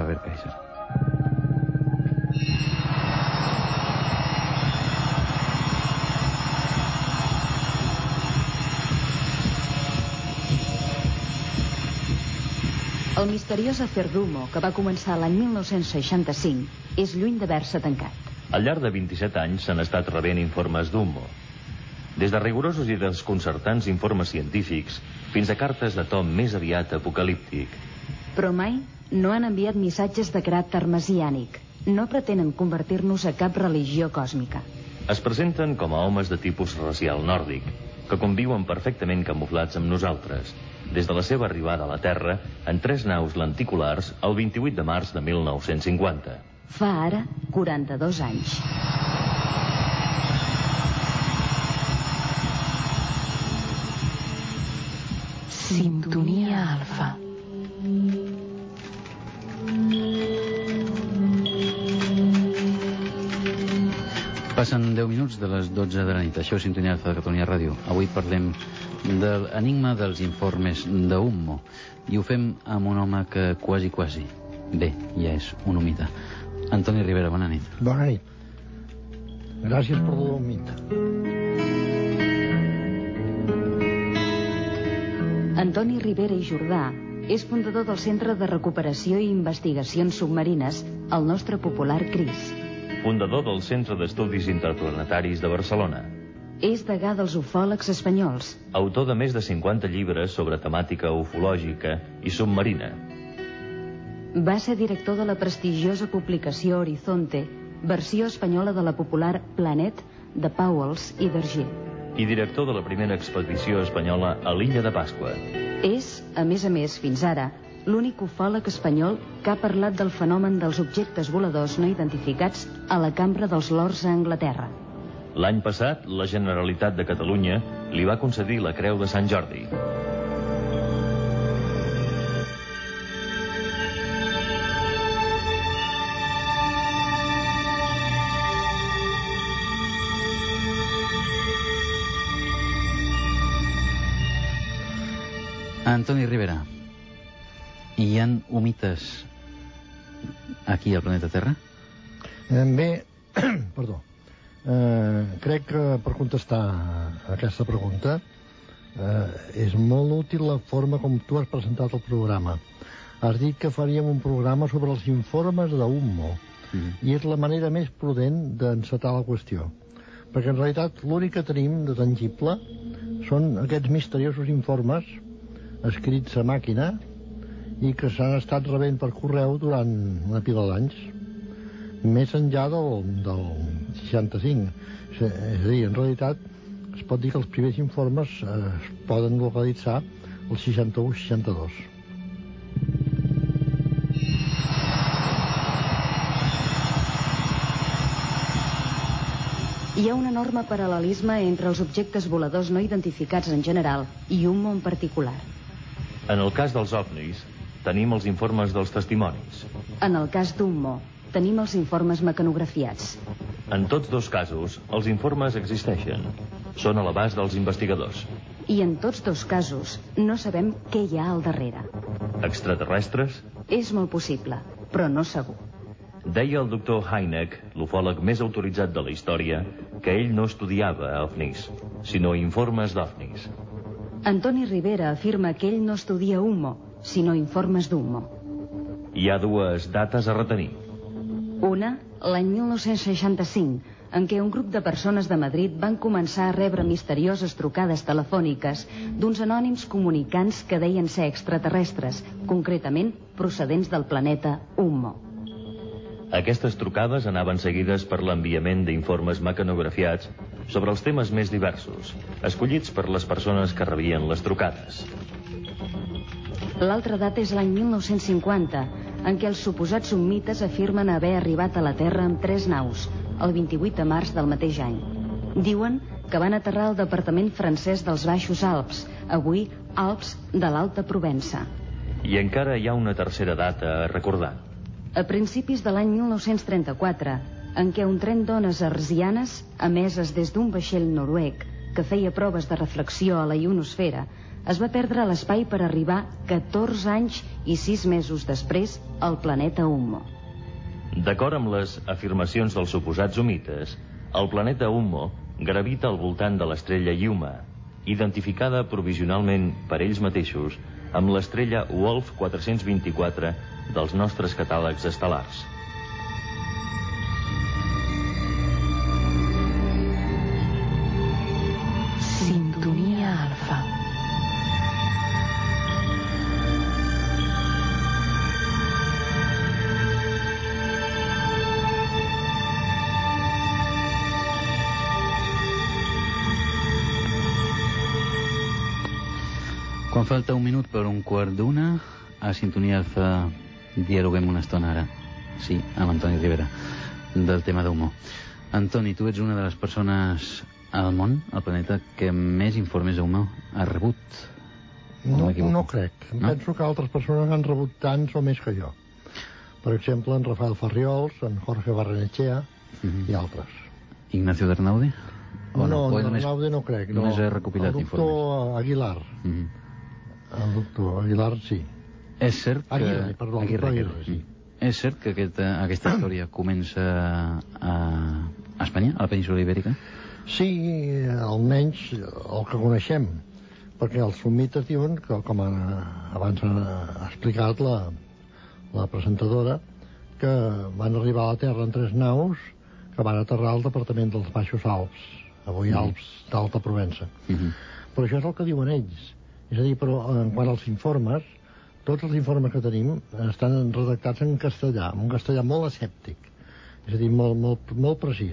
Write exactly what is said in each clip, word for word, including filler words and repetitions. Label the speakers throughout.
Speaker 1: ver qué es.
Speaker 2: El misteriós afer d'Humo, que va començar l'any mil nou-cents seixanta-cinc, és lluny d'haver-se tancat.
Speaker 3: Al llarg de vint-i-set anys s'han estat rebent informes d'Humo. Des de rigorosos i desconcertants informes científics fins a cartes de to més aviat apocalíptic.
Speaker 2: Però mai no han enviat missatges de caràcter messiànic. No pretenen convertir-nos a cap religió còsmica.
Speaker 3: Es presenten com a homes de tipus racial nòrdic, que conviuen perfectament camuflats amb nosaltres, des de la seva arribada a la Terra en tres naus lenticulars el vint-i-vuit de març de mil nou-cents cinquanta.
Speaker 2: Fa ara quaranta-dos anys.
Speaker 4: Sintonia Alfa.
Speaker 1: Passen deu minuts de les dotze de la nit. Això és Sintonia Alfa de Catalunya Ràdio. Avui parlem de l'enigma dels informes d'Humo. I ho fem amb un home que quasi, quasi, bé, ja és un humita. Antoni Rivera, bona nit.
Speaker 5: Bona nit. Gràcies per l'humita.
Speaker 2: Antoni Rivera i Jordà és fundador del Centre de Recuperació i Investigacions Submarines, el nostre popular CRIS.
Speaker 3: Fundador del Centre d'Estudis Interplanetaris de Barcelona.
Speaker 2: És degà dels ufòlegs espanyols.
Speaker 3: Autor de més de cinquanta llibres sobre temàtica ufològica i submarina.
Speaker 2: Va ser director de la prestigiosa publicació Horizonte, versió espanyola de la popular Planet, de Pauwels i Verger.
Speaker 3: I director de la primera expedició espanyola a l'illa de Pasqua.
Speaker 2: És, a més a més, fins ara, l'únic ufòleg espanyol que ha parlat del fenomen dels objectes voladors no identificats a la Cambra dels Lords a Anglaterra.
Speaker 3: L'any passat, la Generalitat de Catalunya li va concedir la Creu de Sant Jordi.
Speaker 1: Antoni Rivera, hi ha humites aquí al planeta Terra?
Speaker 5: Eh, bé, perdó. Eh, crec que per contestar a aquesta pregunta eh, és molt útil la forma com tu has presentat el programa. Has dit que faríem un programa sobre els informes d'Humo, mm. i és la manera més prudent d'encetar la qüestió, perquè en realitat l'únic que tenim de tangible són aquests misteriosos informes escrits a màquina i que s'han estat rebent per correu durant una pila d'anys, més enllà del, del seixanta-cinc. És a dir, en realitat es pot dir que els primers informes eh, es poden localitzar el seixanta-u seixanta-dos.
Speaker 2: Hi ha un enorme paral·lelisme entre els objectes voladors no identificats en general i Humo en particular.
Speaker 3: En el cas dels ovnis, tenim els informes dels testimonis.
Speaker 2: En el cas d'Humo, tenim els informes mecanografiats.
Speaker 3: En tots dos casos, els informes existeixen. Són a l'abast dels investigadors.
Speaker 2: I en tots dos casos, no sabem què hi ha al darrere.
Speaker 3: Extraterrestres?
Speaker 2: És molt possible, però no segur.
Speaker 3: Deia el doctor Hynek, l'ufòleg més autoritzat de la història, que ell no estudiava ovnis, sinó informes d'ovnis.
Speaker 2: Antoni Rivera afirma que ell no estudia Humo, sinó informes d'Humo.
Speaker 3: Hi ha dues dates a retenir.
Speaker 2: Una, l'any mil nou-cents seixanta-cinc, en què un grup de persones de Madrid van començar a rebre misterioses trucades telefòniques d'uns anònims comunicants que deien ser extraterrestres, concretament procedents del planeta Humo.
Speaker 3: Aquestes trucades anaven seguides per l'enviament d'informes mecanografiats sobre els temes més diversos, escollits per les persones que rebien les trucades.
Speaker 2: L'altra data és l'any mil nou-cents cinquanta, en què els suposats humites afirmen haver arribat a la Terra amb tres naus, el vint-i-vuit de març del mateix any. Diuen que van aterrar al departament francès dels Baixos Alps, avui Alps de l'Alta Provença.
Speaker 3: I encara hi ha una tercera data a recordar.
Speaker 2: A principis de l'any mil nou-cents trenta-quatre, en què un tren d'ones hertzianes, emeses des d'un vaixell noruec que feia proves de reflexió a la ionosfera, es va perdre a l'espai per arribar catorze anys i sis mesos després al planeta Ummo.
Speaker 3: D'acord amb les afirmacions dels suposats humites, el planeta Ummo gravita al voltant de l'estrella Yuma, identificada provisionalment per ells mateixos amb l'estrella Wolf quatre-cents vint-i-quatre dels nostres catàlegs estel·lars.
Speaker 4: Sintonia Alfa.
Speaker 1: Quan falta un minut per un quart d'una, a Sintonia Alfa dialoguem una estona ara. Sí, amb Antoni Rivera, del tema d'Ummo. Antoni, tu ets una de les persones al món, al planeta, que més informes d'Ummo ha rebut.
Speaker 5: No, no crec. No? Penso que altres persones han rebut tants o més que jo. Per exemple, en Rafael Farriols, en Jorge Barrenechea uh-huh. i altres.
Speaker 1: Ignacio d'Arnaude?
Speaker 5: No, no, no Arnaude no crec.
Speaker 1: Només
Speaker 5: no.
Speaker 1: ha recopilat
Speaker 5: informes. El doctor Aguilar. Uh-huh. El doctor Aguilar, sí.
Speaker 1: És cert que...
Speaker 5: Aguirre, perdó.
Speaker 1: Aguirre,
Speaker 5: Aguirre, Aguirre, sí.
Speaker 1: És cert que aquesta, aquesta història comença a, a Espanya, a la península Ibèrica?
Speaker 5: Sí, almenys el que coneixem, perquè els sumites diuen que, com abans ha explicat la, la presentadora, que van arribar a la Terra en tres naus que van aterrar al departament dels Baixos Alps, avui mm. Alps d'Alta Provença. Mm-hmm. Però això és el que diuen ells. És a dir, però en quant als informes, tots els informes que tenim estan redactats en castellà, en un castellà molt escèptic, és a dir, molt, molt, molt precís.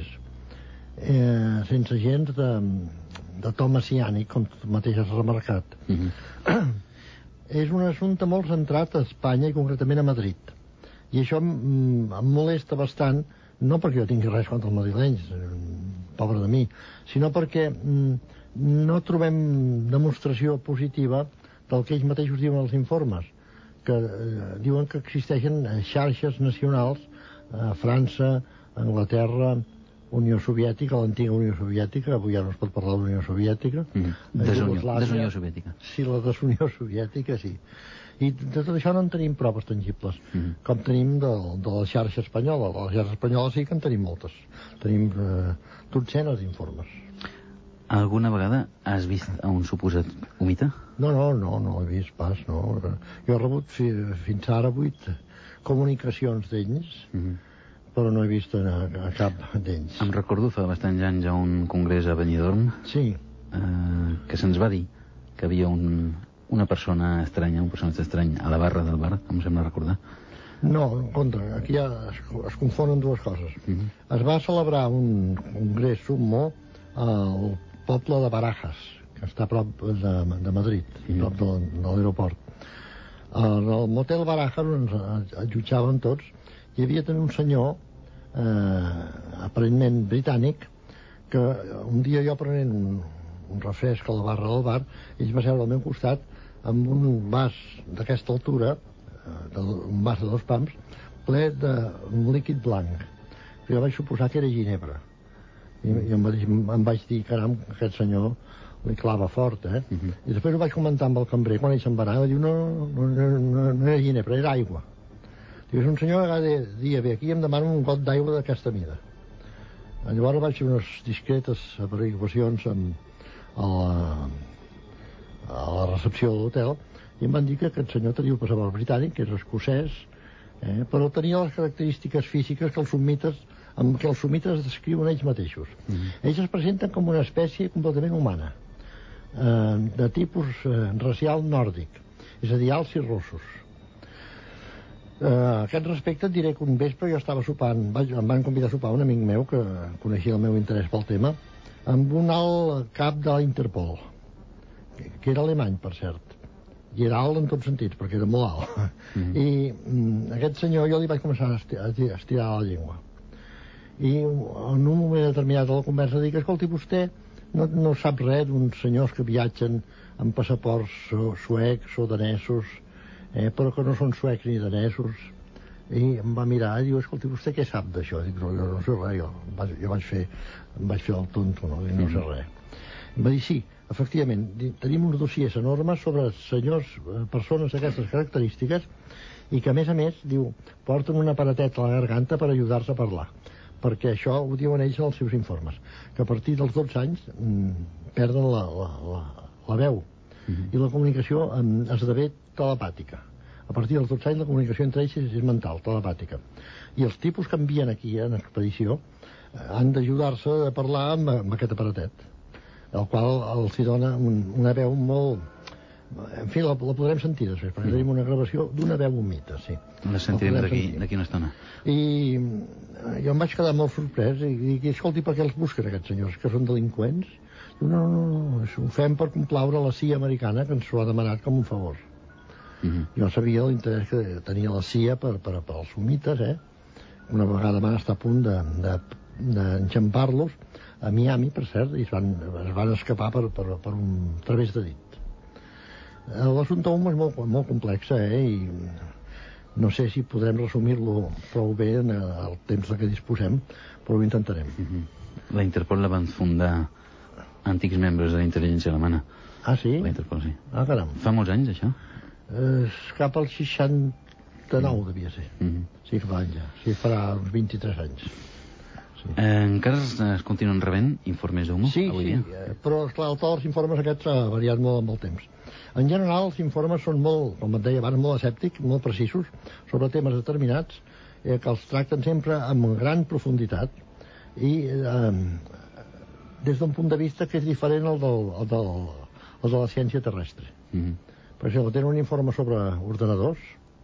Speaker 5: Eh, sense gens de, de to messiànic, com tu mateix has remarcat. Mm-hmm. És un assumpte molt centrat a Espanya i concretament a Madrid. I això em, em molesta bastant, no perquè jo tingui res contra els madrilenys, pobre de mi, sinó perquè mm, no trobem demostració positiva del que ells mateixos diuen als informes, que eh, diuen que existeixen xarxes nacionals a França, Anglaterra, Unió Soviètica, l'antiga Unió Soviètica, avui ja no es pot parlar de l'Unió Soviètica. Mm.
Speaker 1: Desunió, desunió Soviètica.
Speaker 5: Sí, la desunió soviètica, sí. I de tot això no en tenim proves tangibles, mm. com tenim de, de la xarxa espanyola. De la xarxa espanyola sí que en tenim moltes. Tenim eh, dotzenes d'informes.
Speaker 1: Alguna vegada has vist a un suposat humita?
Speaker 5: No, no, no, no l'he vist pas, no. Jo he rebut fi, fins ara vuit comunicacions d'ells, mm-hmm. però no he vist a, a cap d'ells.
Speaker 1: Em recordo fa bastants anys a un congrés a Benidorm
Speaker 5: sí.
Speaker 1: eh, que se'ns va dir que havia un, una persona estranya, un personatge estrany a la barra del bar, em sembla recordar.
Speaker 5: No, en contra, aquí ja es, es confonen dues coses. Mm-hmm. Es va celebrar un congrés Ummo al poble de Barajas, que està a prop de, de Madrid, mm-hmm. a prop de, de l'aeroport. En el motel Barajas, on ens allotjaven tots, hi havia també un senyor eh, aparentment britànic que un dia jo prenent un, un refresc a la barra del bar, ell va seure al meu costat amb un vas d'aquesta altura, eh, de, un vas de dos pams, ple d'un líquid blanc. Jo vaig suposar que era ginebra. I, i em, va dir, em vaig dir, caram, aquest senyor li clava fort, eh? Uh-huh. I després ho vaig comentar amb el cambrer, quan ell se'n va anar, va dir, no, no, no, no, no era ginebra, era aigua. Diu, és un senyor que cada dia ve aquí i em demana un got d'aigua d'aquesta mida. Llavors vaig fer unes discretes averiguacions amb, a, la, a la recepció de l'hotel i em van dir que aquest senyor tenia un passaport britànic, que és escocès, eh, però tenia les característiques físiques que els sumites, amb què els sumites descriuen ells mateixos. Mm-hmm. Ells es presenten com una espècie completament humana, eh, de tipus eh, racial nòrdic, és a dir, alts i rossos. Uh, a aquest respecte et diré que un vespre jo estava sopant, vaig, em van convidar a sopar un amic meu que coneixia el meu interès pel tema, amb un alt cap de l'Interpol, que, que era alemany, per cert, i era alt en tots sentits, perquè era molt alt. Mm-hmm. I mm, aquest senyor jo li vaig començar a estirar, a estirar la llengua. I en un moment determinat de la conversa dic, escolti, vostè no, no sap res d'uns senyors que viatgen amb passaports suecs o danesos, Eh, però que no són suecs ni danesos. I em va mirar i diu, escolti, vostè què sap d'això? Dic, no, jo no sé res, jo, vaig, jo vaig fer, em vaig fer el tonto, no? I no sé res. Em va dir, sí, efectivament, tenim uns dossiers enormes sobre senyors, persones d'aquestes característiques, i que, a més a més, diu, porten un aparatet a la garganta per ajudar-se a parlar, perquè això ho diuen ells en els seus informes, que a partir dels dotze anys mm, perden la, la, la, la veu, mm-hmm. i la comunicació mm, esdevé telepàtica. A partir dels dotze anys la comunicació entre ells és, és mental, telepàtica. I els tipus que envien aquí en expedició eh, han d'ajudar-se a parlar amb, amb aquest aparatet, el qual els dona un, una veu molt... En fi, la, la podrem sentir després, perquè tenim una gravació d'una veu humita, sí.
Speaker 1: La sentirem d'aquí una estona.
Speaker 5: I jo em vaig quedar molt sorprès i dic, escolti, per què els busquen aquests senyors, que són delinqüents? Diu, no, no, no, ho fem per complaure la C I A americana, que ens ho ha demanat com un favor. Mm-hmm. Jo sabia l'interès que tenia la C I A per, per, per als humites, eh? Una vegada van estar a punt d'enxampar-los a Miami, per cert, i es van, es van escapar per, per, per un través de dit. L'assumpte Ummo és molt, molt complex, eh? I no sé si podrem resumir-lo prou bé en el temps de què disposem, però ho intentarem.
Speaker 1: Mm-hmm. La Interpol la van fundar antics membres de la intel·ligència alemana.
Speaker 5: Ah, sí?
Speaker 1: La Interpol, sí.
Speaker 5: Ah, caram.
Speaker 1: Fa molts anys, això?
Speaker 5: Eh, cap al seixanta-nou, mm. devia ser. Mm-hmm. Sí que fa anys, ja. Sí, farà uns vint-i-tres anys. Sí.
Speaker 1: Eh, encara es, es continuen rebent informes d'Ummo?
Speaker 5: Sí,
Speaker 1: avui
Speaker 5: sí,
Speaker 1: dia?
Speaker 5: però esclar, el to dels informes aquests ha variat molt amb el temps. En general, els informes són molt, com et deia abans, molt escèptics, molt precisos, sobre temes determinats, eh, que els tracten sempre amb gran profunditat i eh, des d'un punt de vista que és diferent al del, al del, al de la ciència terrestre. Mm-hmm. Per exemple, tenen un informe sobre ordenadors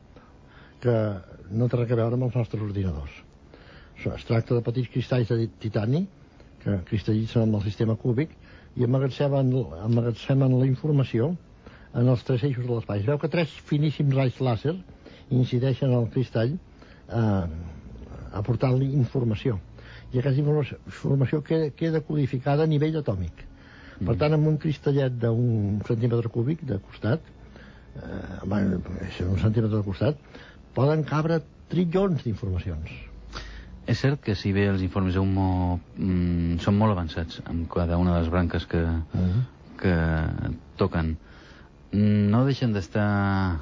Speaker 5: que no té res a veure amb els nostres ordinadors. Es tracta de petits cristalls de titani que cristal·litzen amb el sistema cúbic i emmagatzemen, emmagatzemen la informació en els tres eixos de l'espai. Es veu que tres finíssims raigs làser incideixen en el cristall eh, aportant-li informació. I aquesta informació queda, queda codificada a nivell atòmic. Mm. Per tant, amb un cristallet d'un centímetre cúbic de costat, eh, bueno, un centímetre de costat, poden cabre trillons d'informacions.
Speaker 1: És cert que si bé els informes d'Ummo mm, són molt avançats en cada una de les branques que, mm. que toquen, no deixen d'estar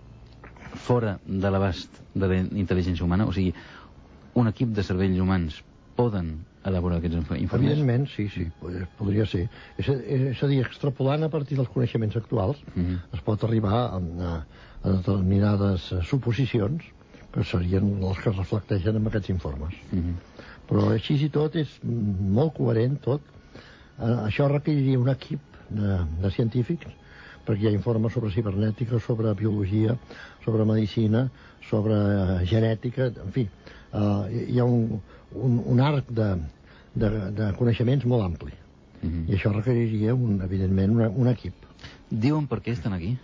Speaker 1: fora de l'abast de la intel·ligència humana? O sigui, un equip de cervells humans poden elaborar aquests informes?
Speaker 5: Evidentment, sí, sí, podria ser. És a, és a dir, extrapolant a partir dels coneixements actuals, mm-hmm. es pot arribar a, a, a determinades suposicions que serien els que es reflecteixen en aquests informes. Mm-hmm. Però així i tot és molt coherent tot. Eh, això requeriria un equip de, de científics, perquè hi ha informes sobre cibernètica, sobre biologia, sobre medicina, sobre genètica, en fi, uh, hi ha un, un, un arc de, de, de coneixements molt ampli. Mm-hmm. I això requeriria, un, evidentment, una, un equip.
Speaker 1: Diuen per què estan aquí?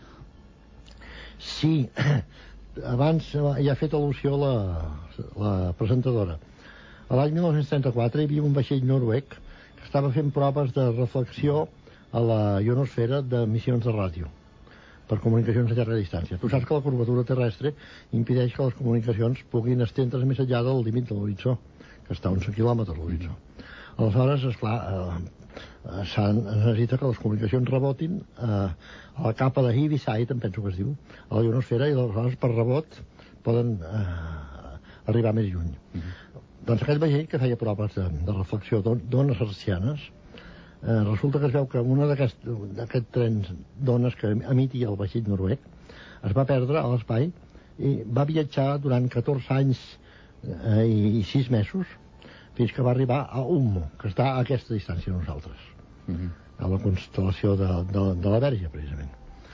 Speaker 5: Sí, abans ja ha fet al·lusió la, la presentadora. A l'any mil nou-cents trenta-quatre hi havia un vaixell noruec que estava fent proves de reflexió a la ionosfera de missions de ràdio per comunicacions a llarga distància. Tu saps que la curvatura terrestre impedeix que les comunicacions puguin estendre's més enllà del límit de l'horitzó, que està a uns quilòmetres l'horitzó. Aleshores, esclar, eh, eh, necessita que les comunicacions rebotin eh, a la capa de Heaviside, em penso que es diu, a la ionosfera, i aleshores per rebot poden eh, arribar més lluny. Mm-hmm. Doncs aquest vaixell que feia proves de, de reflexió d'ones hertzianes, Eh, resulta que es veu que una d'aquests aquest trens d'ones que emitia el vaixell noruec es va perdre a l'espai i va viatjar durant catorze anys eh, i, i sis mesos fins que va arribar a Ummo, que està a aquesta distància de nosaltres, mm-hmm. a la constel·lació de, de, de la Verge, precisament.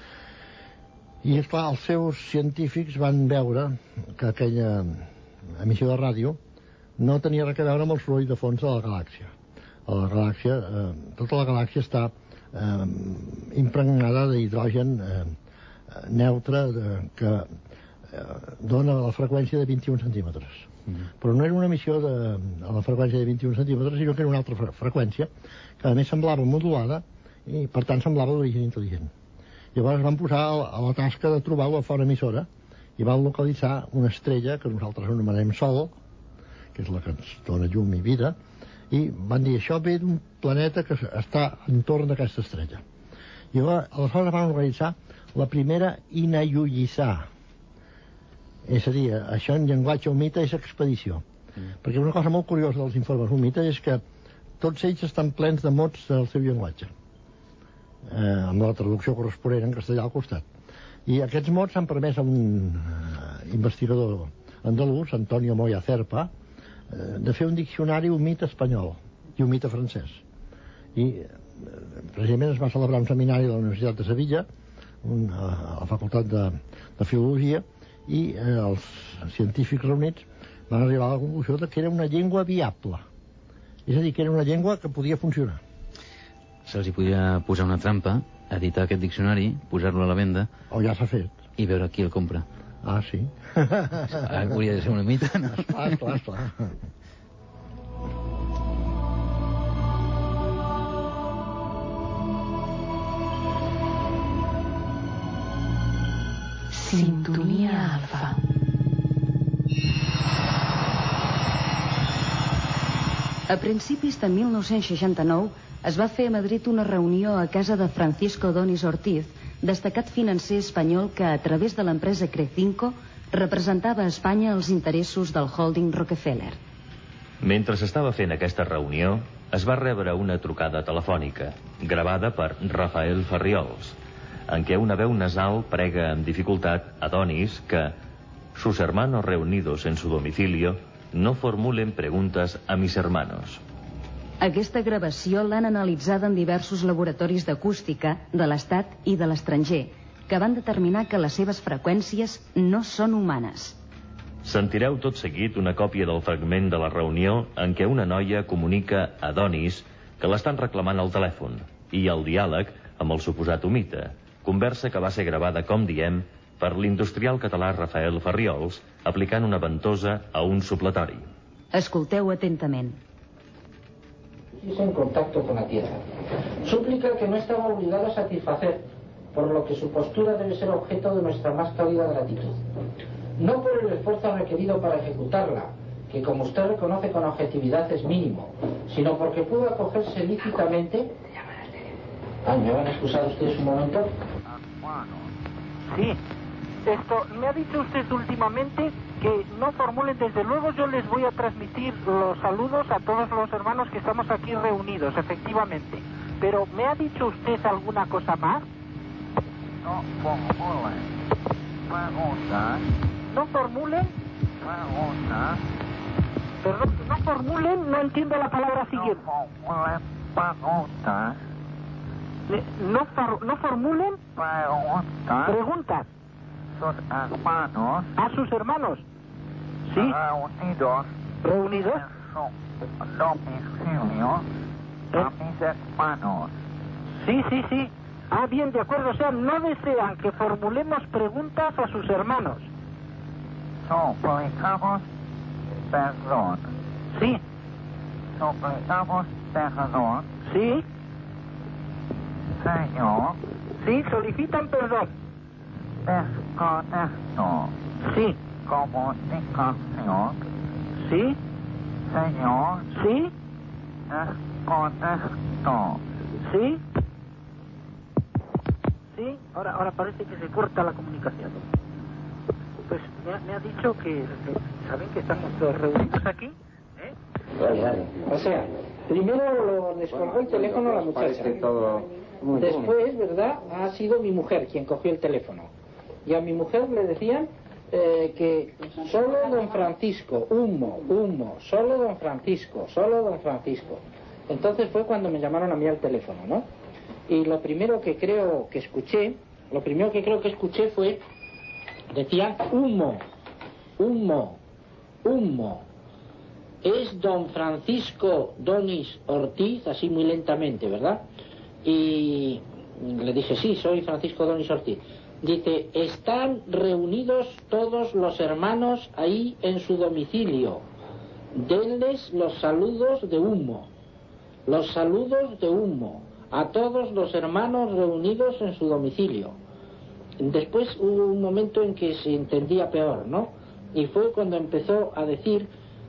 Speaker 5: I, esclar, els seus científics van veure que aquella emissió de ràdio no tenia res a veure amb el soroll de fons de la galàxia. A la galàxia, eh, tota la galàxia està eh, impregnada d'hidrogen eh, neutre de, que eh, dona la freqüència de vint-i-un centímetres. Mm-hmm. Però no era una emissió de, a la freqüència de vint-i-un centímetres, sinó que era una altra fre freqüència que a més semblava modulada i per tant semblava d'origen intel·ligent. Llavors van posar a, a la tasca de trobar la font emissora i van localitzar una estrella que nosaltres anomenem Sol, que és la que ens dona llum i vida, I van dir, això ve d'un planeta que està entorn d'aquesta estrella. I aleshores van organitzar la primera Inayuyisá. És a dir, això en llenguatge humita és expedició. Mm. Perquè una cosa molt curiosa dels informes humita és que tots ells estan plens de mots del seu llenguatge, eh, amb la traducció corresponent en castellà al costat. I aquests mots han permès a un eh, investigador andalús, Antonio Moya Cerpa, eh, de fer un diccionari humita espanyol i humita francès. I eh, precisament es va celebrar un seminari a la Universitat de Sevilla, un, a la Facultat de, de Filologia, i eh, els científics reunits van arribar a la conclusió de que era una llengua viable. És a dir, que era una llengua que podia funcionar.
Speaker 1: Se'ls hi podia posar una trampa, editar aquest diccionari, posar-lo a la venda...
Speaker 5: O ja s'ha fet.
Speaker 1: I veure qui el compra.
Speaker 5: Ah, sí?
Speaker 1: Hauria de ser una mita, no?
Speaker 5: Esclar, esclar, esclar.
Speaker 4: Sintonia Alfa.
Speaker 2: A principis de mil nou-cents seixanta-nou es va fer a Madrid una reunió a casa de Francisco Donis Ortiz, destacat financer espanyol que, a través de l'empresa Crecinco, representava a Espanya els interessos del holding Rockefeller.
Speaker 3: Mentre s'estava fent aquesta reunió, es va rebre una trucada telefònica, gravada per Rafael Farriols, en què una veu nasal prega amb dificultat a Donis que sus hermanos reunidos en su domicilio no formulen preguntas a mis hermanos.
Speaker 2: Aquesta gravació l'han analitzada en diversos laboratoris d'acústica de l'Estat i de l'estranger, que van determinar que les seves freqüències no són humanes.
Speaker 3: Sentireu tot seguit una còpia del fragment de la reunió en què una noia comunica a Donis que l'estan reclamant al telèfon, i el diàleg amb el suposat humita, conversa que va ser gravada, com diem, per l'industrial català Rafael Farriols, aplicant una ventosa a un supletori.
Speaker 2: Escolteu atentament.
Speaker 6: En contacto con la Tierra. Súplica que no estaba obligado a satisfacer, por lo que su postura debe ser objeto de nuestra más cálida gratitud. No por el esfuerzo requerido para ejecutarla, que como usted reconoce con objetividad es mínimo, sino porque pudo acogerse lícitamente... Ay, ¿me van a excusar ustedes un momento?
Speaker 7: Sí. Esto, me ha dicho usted últimamente que no formulen, desde luego yo les voy a transmitir los saludos a todos los hermanos que estamos aquí reunidos, efectivamente. Pero, ¿me ha dicho usted alguna cosa más?
Speaker 8: No formulen preguntas.
Speaker 7: ¿No formulen?
Speaker 8: Preguntas.
Speaker 7: Perdón, no formulen, no entiendo la palabra siguiente.
Speaker 8: No formulen preguntas.
Speaker 7: No, for, no formulen
Speaker 8: Preguntas.
Speaker 7: preguntas.
Speaker 8: Sus hermanos.
Speaker 7: A sus hermanos. Sí.
Speaker 8: Reunidos.
Speaker 7: Reunidos.
Speaker 8: En su domicilio. A mis hermanos.
Speaker 7: Sí, sí, sí. Ah, bien, de acuerdo. O sea, no desean que formulemos preguntas a sus hermanos.
Speaker 8: Suplicamos perdón.
Speaker 7: Sí.
Speaker 8: Suplicamos perdón.
Speaker 7: Sí.
Speaker 8: Señor.
Speaker 7: Sí, solicitan perdón.
Speaker 8: Desconecto.
Speaker 7: Sí.
Speaker 8: Comunicación.
Speaker 7: Sí.
Speaker 8: Señor.
Speaker 7: Sí.
Speaker 8: Desconecto.
Speaker 7: Sí. Sí. Ahora, ahora parece que se corta la comunicación. Pues me ha, me ha dicho que, que saben que estamos todos reunidos aquí. ¿Eh?
Speaker 6: Vale, vale. O sea, primero lo descolgó el teléfono a la muchacha. Después, ¿verdad? Ha sido mi mujer quien cogió el teléfono. Y a mi mujer le decían eh, que solo don Francisco, humo, humo, solo don Francisco, solo don Francisco. Entonces fue cuando me llamaron a mí al teléfono, ¿no? Y lo primero que creo que escuché, lo primero que creo que escuché fue, decían humo, humo, humo. Es don Francisco Donis Ortiz, así muy lentamente, ¿verdad? Y le dije, sí, soy Francisco Donis Ortiz. Dice, están reunidos todos los hermanos ahí en su domicilio. Denles los saludos de humo. Los saludos de humo a todos los hermanos reunidos en su domicilio. Después hubo un momento en que se entendía peor, ¿no? Y fue cuando empezó a decir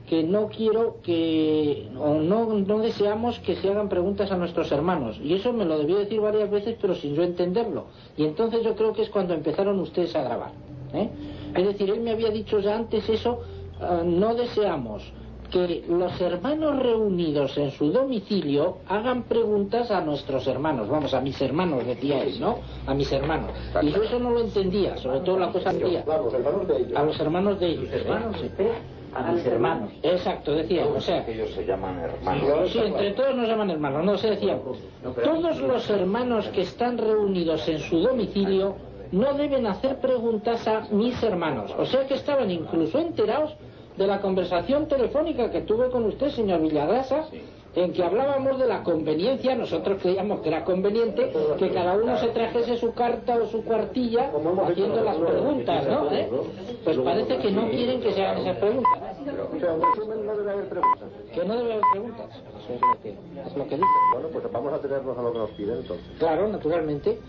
Speaker 6: que no quiero que, o no, no deseamos que se hagan preguntas a nuestros hermanos. Y eso me lo debió decir varias veces, pero sin yo entenderlo. Y entonces yo creo que es cuando empezaron ustedes a grabar, ¿eh? Es decir, él me había dicho ya antes eso, uh, no deseamos que los hermanos reunidos en su domicilio hagan preguntas a nuestros hermanos, vamos, a mis hermanos, decía él, ¿no? A mis hermanos. Y yo eso no lo entendía, sobre todo la cosa que a los hermanos de ellos. A los hermanos de ellos. ¿Hermanos? ¿Eh? A mis hermanos. Exacto, decía, o sea...
Speaker 9: Ellos se llaman hermanos.
Speaker 6: Sí, entre todos nos llaman hermanos, no se decía. Todos los hermanos que están reunidos en su domicilio no deben hacer preguntas a mis hermanos. O sea que estaban incluso enterados de la conversación telefónica que tuve con usted, señor Villagrasa, en que hablábamos de la conveniencia. Nosotros creíamos que era conveniente que cada uno se trajese su carta o su cuartilla haciendo las preguntas, ¿no? ¿Eh? Pues parece que no quieren que se hagan esas preguntas.
Speaker 9: O sea, en resumen, no debe haber preguntas.
Speaker 6: Que no debe haber preguntas. Eso es lo que, es lo que dice.
Speaker 9: Bueno, pues vamos a tenernos a lo que nos piden, entonces.
Speaker 6: Claro, naturalmente.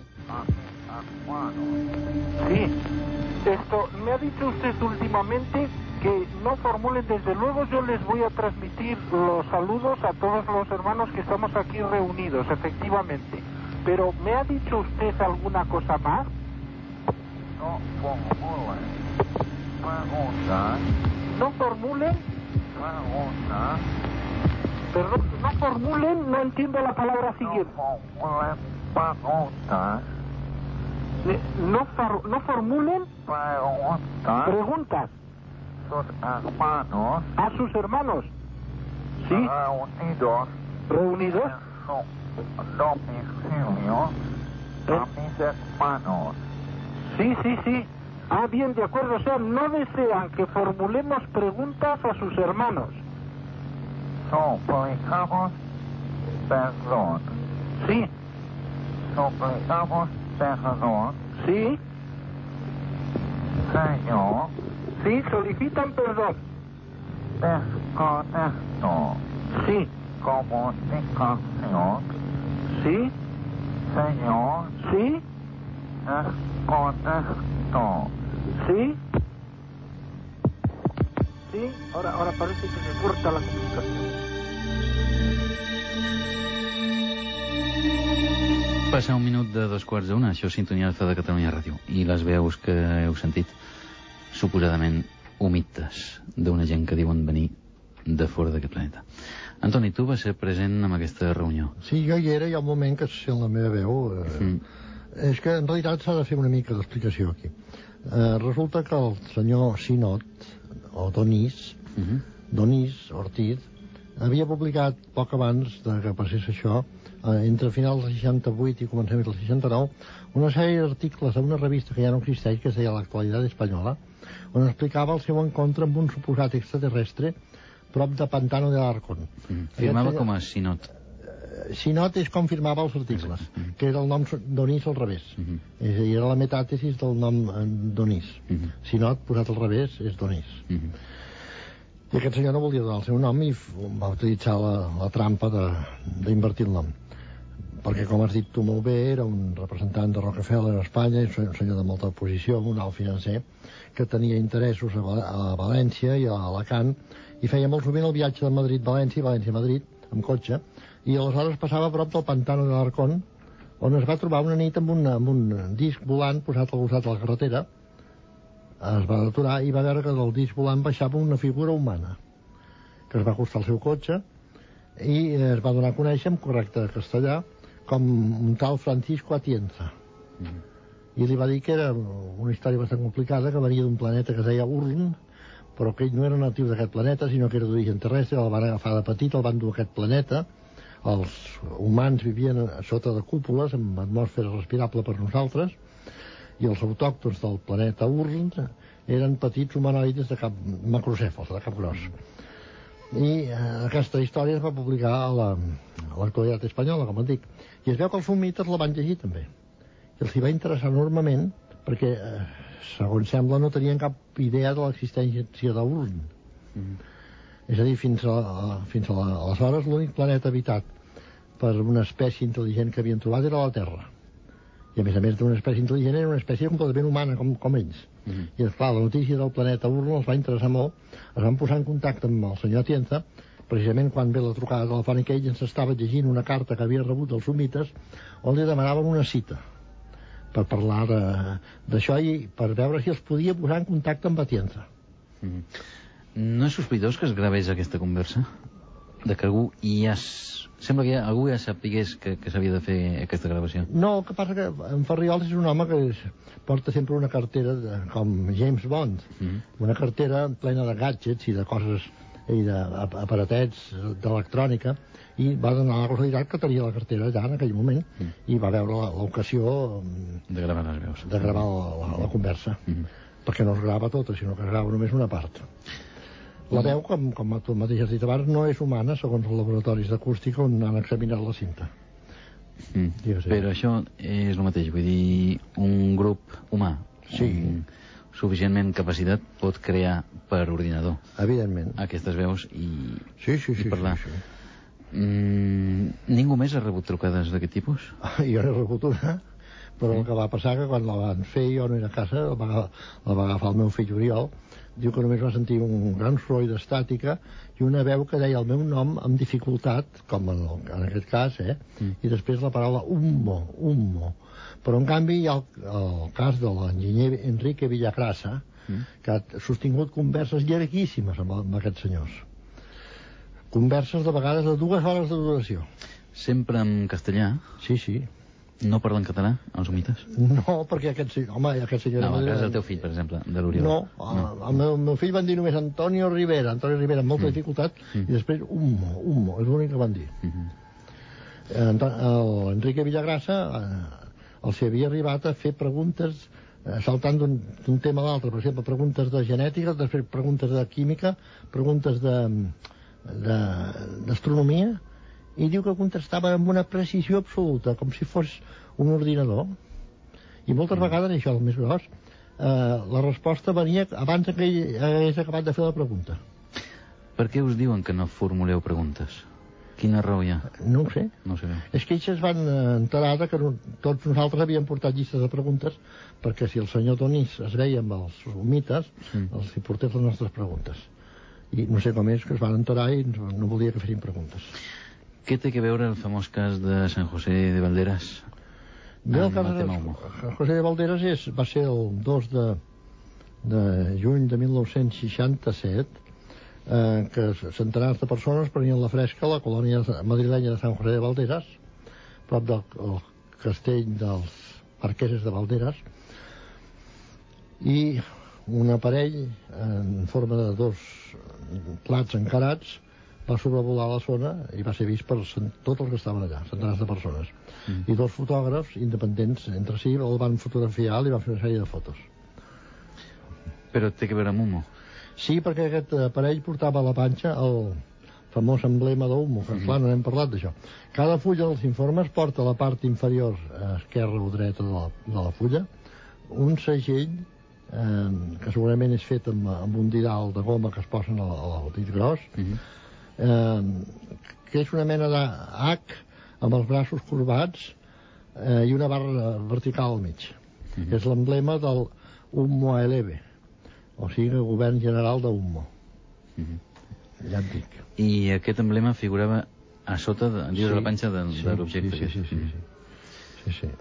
Speaker 7: Sí, esto, me ha dicho usted últimamente que no formulen, desde luego yo les voy a transmitir los saludos a todos los hermanos que estamos aquí reunidos, efectivamente. Pero, ¿me ha dicho usted alguna cosa más?
Speaker 8: No formulen preguntas.
Speaker 7: ¿No formulen?
Speaker 8: Preguntas.
Speaker 7: Perdón, no formulen, no entiendo la palabra siguiente.
Speaker 8: No formulen preguntas.
Speaker 7: Eh, No, for- no formulen
Speaker 8: Preguntas.
Speaker 7: preguntas
Speaker 8: Sus hermanos.
Speaker 7: a sus hermanos. ¿Sí?
Speaker 8: Reunidos.
Speaker 7: ¿Reunidos?
Speaker 8: En su domicilio. A mis hermanos.
Speaker 7: Sí, sí, sí. Ah, bien, de acuerdo. O sea, no desean que formulemos preguntas a sus hermanos.
Speaker 8: Suplicamos perdón.
Speaker 7: Sí,
Speaker 8: Suplicamos perdón.
Speaker 7: sí,
Speaker 8: Señor.
Speaker 7: sí, solicitan perdón.
Speaker 8: Desconecto.
Speaker 7: Sí,
Speaker 8: Comunicación.
Speaker 7: sí,
Speaker 8: Señor.
Speaker 7: sí,
Speaker 8: Desconecto.
Speaker 7: sí. Sí, ahora, ahora parece que se corta la comunicación.
Speaker 1: Passa un minut de dos quarts d'una, això és Sintonia Alfa de Catalunya Ràdio. I les veus que heu sentit, suposadament humides d'una gent que diuen venir de fora d'aquest planeta. Antoni, tu vas ser present en aquesta reunió.
Speaker 5: Sí, jo hi era, hi ha un moment que se sent la meva veu. Eh, mm. És que en realitat s'ha de fer una mica d'explicació aquí. Eh, resulta que el senyor Sinot, o Donís, uh -huh. Donís Ortiz, havia publicat poc abans de que passés això, eh, entre finals del seixanta-vuit i començaments del seixanta-nou, una sèrie d'articles a una revista que ja no existeix, que es deia L'Actualitat Espanyola, on explicava el seu encontre amb un suposat extraterrestre prop de Pantano de Alarcón.
Speaker 1: Mm. Firmava com a Sinot.
Speaker 5: Sinot és com firmava els articles, mm. que era el nom Donís al revés. Mm -hmm. És a dir, era la metàtesis del nom Donís. Mm -hmm. Sinot, posat al revés, és Donís. Mm -hmm. I aquest senyor no volia donar el seu nom i va utilitzar la, la trampa d'invertir el nom. Perquè, com has dit tu molt bé, era un representant de Rockefeller a Espanya, un senyor de molta oposició, un alt financer, que tenia interessos a, Val a València i a Alacant, i feia molt sovint el viatge de Madrid-València i València-Madrid, amb cotxe, i aleshores passava a prop del Pantano de Alarcón, on es va trobar una nit amb un, amb un disc volant posat al costat de la carretera. Es va aturar i va veure que del disc volant baixava una figura humana, que es va acostar al seu cotxe i es va donar a conèixer en correcte castellà com un tal Francisco Atienza. Mm. I li va dir que era una història bastant complicada, que venia d'un planeta que es deia Urn, però que ell no era natiu d'aquest planeta, sinó que era d'origen terrestre, el van agafar de petit, el van dur a aquest planeta. Els humans vivien sota de cúpules, amb atmosfera respirable per nosaltres, i els autòctons del planeta Urn eren petits humanoides de cap macrocèfals, de cap gros. I eh, aquesta història es va publicar a l'Actualitat Espanyola, com et dic. I es veu que els somites la van llegir també. I els hi va interessar enormement perquè, eh, segons sembla, no tenien cap idea de l'existència d'Urn. Mm. És a dir, fins a, fins a la, aleshores l'únic planeta habitat per una espècie intel·ligent que havien trobat era la Terra. I I a més a més d'una espècie intel·ligent, era una espècie completament humana, com, com ells. Mm. I esclar, la notícia del planeta Urlo els va interessar molt. Es van posar en contacte amb el senyor Atienza, precisament quan ve la trucada telefònica, ell ens estava llegint una carta que havia rebut dels somites on li demanaven una cita per parlar d'això i per veure si els podia posar en contacte amb Atienza.
Speaker 1: Mm. No és sospitós que es gravés aquesta conversa? De que algú ja... Sembla que ja, algú ja sapigués que, que s'havia de fer aquesta gravació.
Speaker 5: No, el que passa que en Farriols és un home que és, porta sempre una cartera de, com James Bond, mm. una cartera plena de gadgets i de coses i d'aparatets d'electrònica, i va donar la casualitat que tenia la cartera allà en aquell moment, mm. i va veure l'ocasió
Speaker 1: de gravar les veus,
Speaker 5: de gravar la, la, la conversa, mm. perquè no es grava tota, sinó que es grava només una part. La veu, com, com tu mateix has dit abans, no és humana, segons els laboratoris d'acústica on han examinat la cinta.
Speaker 1: Mm. Però això és el mateix, vull dir, un grup humà,
Speaker 5: sí.
Speaker 1: un, suficientment capacitat pot crear per ordinador
Speaker 5: evidentment
Speaker 1: aquestes veus i,
Speaker 5: sí, sí, sí,
Speaker 1: i parlar.
Speaker 5: Sí, sí.
Speaker 1: Mm, ningú més ha rebut trucades d'aquest tipus?
Speaker 5: Jo n'he rebut una, però sí. El que va passar que quan la van fer jo no era a casa, la va, la va agafar el meu fill Oriol. Diu que només va sentir un gran soroll d'estàtica i una veu que deia el meu nom amb dificultat, com en, el, en aquest cas, eh? Mm. I després la paraula ummo, ummo. Però en canvi hi ha el, el cas de l'enginyer Enrique Villagrasa, mm. que ha sostingut converses llarguíssimes amb, amb aquests senyors. Converses de vegades de dues hores de duració.
Speaker 1: Sempre en castellà?
Speaker 5: Sí, sí.
Speaker 1: No parlen català, els humites?
Speaker 5: No, perquè aquest, home, aquest senyor...
Speaker 1: No, a casa del teu fill, per exemple, de l'Oriol.
Speaker 5: No, no. El, meu, el meu fill van dir només Antonio Rivera, Antonio Rivera, amb molta mm. dificultat, mm. i després Ummo, Ummo, és l'únic que van dir. Mm -hmm. Enrique Villagrasa eh, els havia arribat a fer preguntes eh, saltant d'un tema a l'altre, per exemple, preguntes de genètica, després preguntes de química, preguntes d'astronomia, i diu que contestava amb una precisió absoluta, com si fos un ordinador. I moltes mm. vegades, això el més gros, eh, la resposta venia abans que ell hagués acabat de fer la pregunta.
Speaker 1: Per què us diuen que no formuleu preguntes? Quina raó hi ha?
Speaker 5: No ho sé.
Speaker 1: No ho sé.
Speaker 5: És que ells es van enterar que no, tots nosaltres havíem portat llistes de preguntes perquè si el senyor Tonís es veia amb els humites, mm. els hi portés les nostres preguntes. I no sé com és que es van enterar i no volia que fessin preguntes.
Speaker 1: Què té que veure el famós cas de San José de Valderas?
Speaker 5: Bé, el cas de San José de Valderas és, va ser el dos de, de juny de mil nou-cents seixanta-set, eh, que centenars de persones prenien la fresca a la colònia madrilenya de San José de Valderas, prop del castell dels marqueses de Valderas, i un aparell en forma de dos plats encarats va sobrevolar la zona i va ser vist per tots els que estaven allà, centenars de persones. Mm. I dos fotògrafs independents entre si el van fotografiar i van fer una sèrie de fotos.
Speaker 1: Però té que veure amb Humo?
Speaker 5: Sí, perquè aquest aparell portava a la panxa el famós emblema d'Humo, que mm. clar, no n'hem parlat d'això. Cada fulla dels informes porta a la part inferior, a esquerra o dreta de la, de la fulla, un segell eh, que segurament és fet amb, amb un didal de goma que es posen al, al dit gros, mm. Eh, que és una mena de H amb els braços corbats eh, i una barra vertical al mig, mm-hmm. que és l'emblema del Ummo Eleve, o sigui el govern general d'Ummo. Mm-hmm. Ja et dic.
Speaker 1: I aquest emblema figurava a sota de, sí, de la panxa de,
Speaker 5: sí,
Speaker 1: de l'objecte.
Speaker 5: Sí, sí, sí, sí, sí. sí, sí.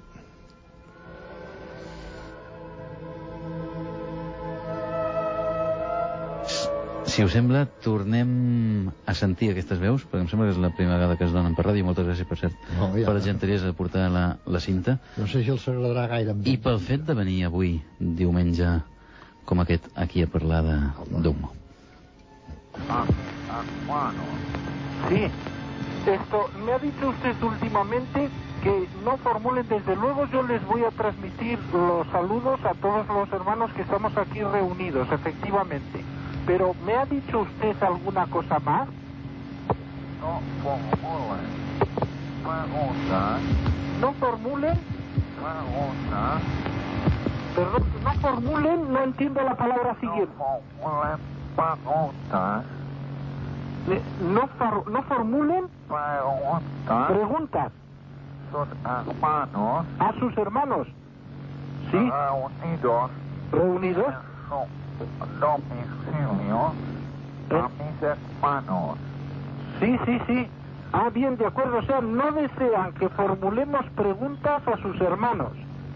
Speaker 1: Si us sembla, tornem a sentir aquestes veus, perquè em sembla que és la primera vegada que es donen per ràdio. Moltes gràcies, per cert,
Speaker 5: no, ja,
Speaker 1: per la gentilesa de portar la, la cinta.
Speaker 5: No sé si els agradarà gaire.
Speaker 1: I pel fet de venir avui, diumenge, com aquest, aquí a parlar d'Humo.
Speaker 8: Ah, ah, bueno.
Speaker 7: Sí, esto, me ha dicho usted últimamente que no formulen, desde luego yo les voy a transmitir los saludos a todos los hermanos que estamos aquí reunidos, efectivamente. Pero, ¿me ha dicho usted alguna cosa más?
Speaker 8: No formulen. Preguntas.
Speaker 7: ¿No formulen?
Speaker 8: Preguntas.
Speaker 7: Perdón, no formulen, no entiendo la palabra siguiente.
Speaker 8: No formulen preguntas.
Speaker 7: No, for, no formulen
Speaker 8: preguntas.
Speaker 7: Preguntas.
Speaker 8: sus hermanos
Speaker 7: a sus hermanos. Sí,
Speaker 8: reunidos
Speaker 7: reunidos.
Speaker 8: en su domicilio a mis hermanos.
Speaker 7: Sí, sí, sí. Ah, bien, de acuerdo. O sea, no desean que formulemos preguntas a sus hermanos.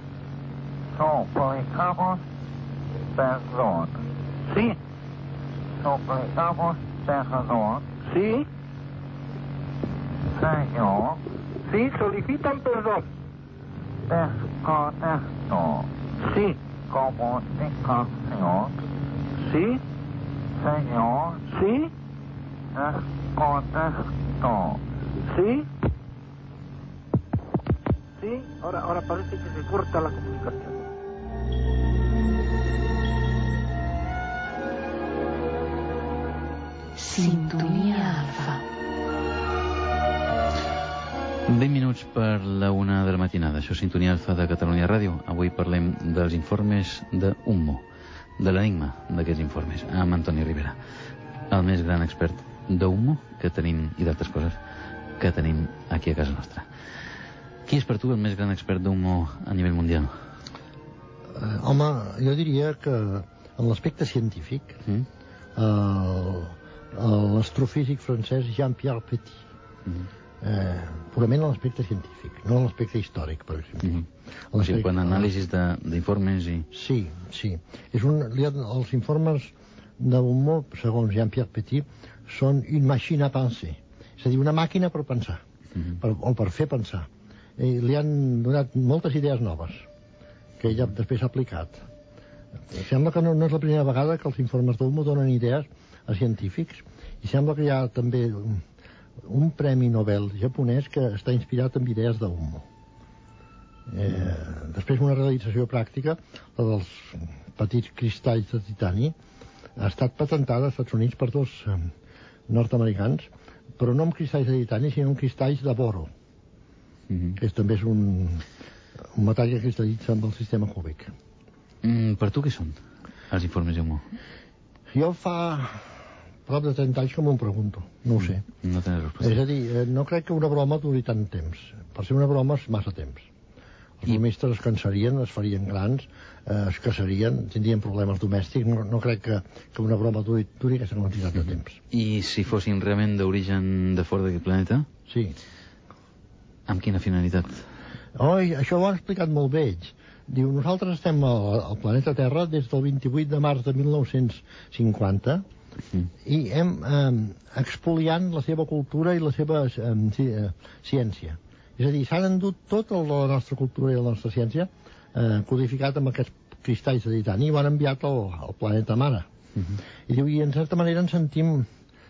Speaker 8: Suplicamos perdón.
Speaker 7: Sí,
Speaker 8: Suplicamos perdón,
Speaker 7: sí,
Speaker 8: Señor.
Speaker 7: sí, solicitan perdón.
Speaker 8: Desconecto
Speaker 7: Sí,
Speaker 8: comunicación.
Speaker 7: sí,
Speaker 8: Señor,
Speaker 7: sí,
Speaker 8: desconecto.
Speaker 7: sí. Sí, ahora, ahora parece que se corta la comunicación.
Speaker 4: Sintonia Alfa.
Speaker 1: vint minuts per la una de la matinada. Això és Sintonia Alfa de Catalunya Ràdio. Avui parlem dels informes d'Ummo, de l'enigma d'aquests informes, amb Antoni Rivera, el més gran expert d'Ummo que tenim, i d'altres coses, que tenim aquí a casa nostra. Qui és per tu el més gran expert d'Ummo a nivell mundial?
Speaker 5: Eh, home, jo diria que en l'aspecte científic,
Speaker 1: Mm?
Speaker 5: el- l'astrofísic francès Jean-Pierre Petit,
Speaker 1: Mm.
Speaker 5: eh, purament en l'aspecte científic, no en l'aspecte històric, per exemple.
Speaker 1: Mm.
Speaker 5: En
Speaker 1: O sigui,
Speaker 5: l'aspecte-
Speaker 1: quan anàlisis de- d'informes i...
Speaker 5: Sí, sí. És un, li ha- els informes d'Ummo, segons Jean-Pierre Petit, són une machine à penser, és a dir, una màquina per pensar,
Speaker 1: Mm.
Speaker 5: per, o per fer pensar. I li han donat moltes idees noves que ella després ha aplicat. Sembla que no, no és la primera vegada que els informes d'Ummo donen idees a científics, i sembla que hi ha també un, un premi Nobel japonès que està inspirat en idees d'Ummo. Eh, després una realització pràctica, la dels petits cristalls de titani, ha estat patentada als Estats Units per dos eh, nord-americans, però no amb cristalls de titani, sinó amb cristalls de boro,
Speaker 1: Mm.
Speaker 5: que és, també és un, un metall que cristal·litza amb el sistema cúbic.
Speaker 1: Mm, per tu què són els informes d'Ummo?
Speaker 5: Jo fa prop de trenta anys que m'ho pregunto, no ho sé.
Speaker 1: No tens resposta.
Speaker 5: És a dir, eh, no crec que una broma duri tant temps. Per ser una broma és massa temps. Els
Speaker 1: I-
Speaker 5: bromistes es cansarien, es farien grans, eh, es casarien, tindrien problemes domèstics. No, no crec que, que una broma duri, duri aquesta quantitat de temps.
Speaker 1: I si fossin realment d'origen de fora d'aquest planeta,
Speaker 5: Sí.
Speaker 1: amb quina finalitat?
Speaker 5: Oi, això ho ha explicat molt bé ells. Diu, nosaltres estem al, al planeta Terra des del vint-i-vuit de març de mil nou-cents cinquanta
Speaker 1: Mm.
Speaker 5: i hem eh, expoliant la seva cultura i la seva eh, ci, eh, ciència. És a dir, s'han endut tot el de la nostra cultura i la nostra ciència eh, codificat amb aquests cristalls de titani i ho han enviat al, al planeta mare.
Speaker 1: Mm-hmm.
Speaker 5: I diu, i en certa manera ens sentim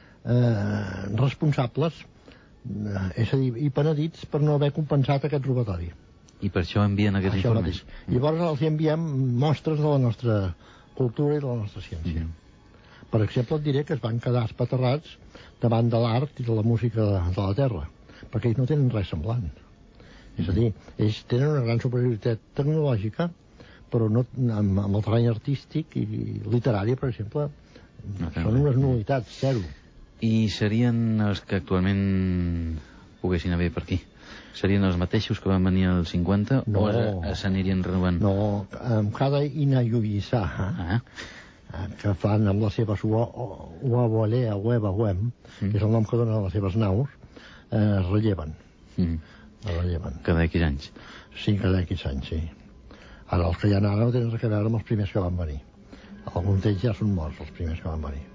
Speaker 5: eh, responsables, eh, és a dir, i penedits per no haver compensat aquest robatori.
Speaker 1: I per això envien aquests
Speaker 5: Això
Speaker 1: informes?
Speaker 5: mateix. Llavors els enviem mostres de la nostra cultura i de la nostra ciència.
Speaker 1: Mm.
Speaker 5: Per exemple, et diré que es van quedar espaterrats davant de l'art i de la música de, de la Terra, perquè ells no tenen res semblant. És a dir, ells tenen una gran superioritat tecnològica, però no, amb, amb el terreny artístic i, i literari, per exemple,
Speaker 1: No tenen
Speaker 5: són
Speaker 1: res.
Speaker 5: unes nul·litats, zero.
Speaker 1: I serien els que actualment poguessin haver per aquí? Serien els mateixos que van venir als cinquanta
Speaker 5: No.
Speaker 1: o es- s'anirien renovant?
Speaker 5: No, amb cada inayuïssà
Speaker 1: Ah,
Speaker 5: que fan amb les seves uabolea, ueva, uem,
Speaker 1: Mm.
Speaker 5: que és el nom que donen a les seves naus, eh, es relleven.
Speaker 1: mm.
Speaker 5: Es relleven.
Speaker 1: Cada X anys.
Speaker 5: Sí, cada X anys, sí. Ara, els que hi ha ara no tenen res a veure amb els primers que van venir. Alguns d'ells ja són morts, els primers que van venir.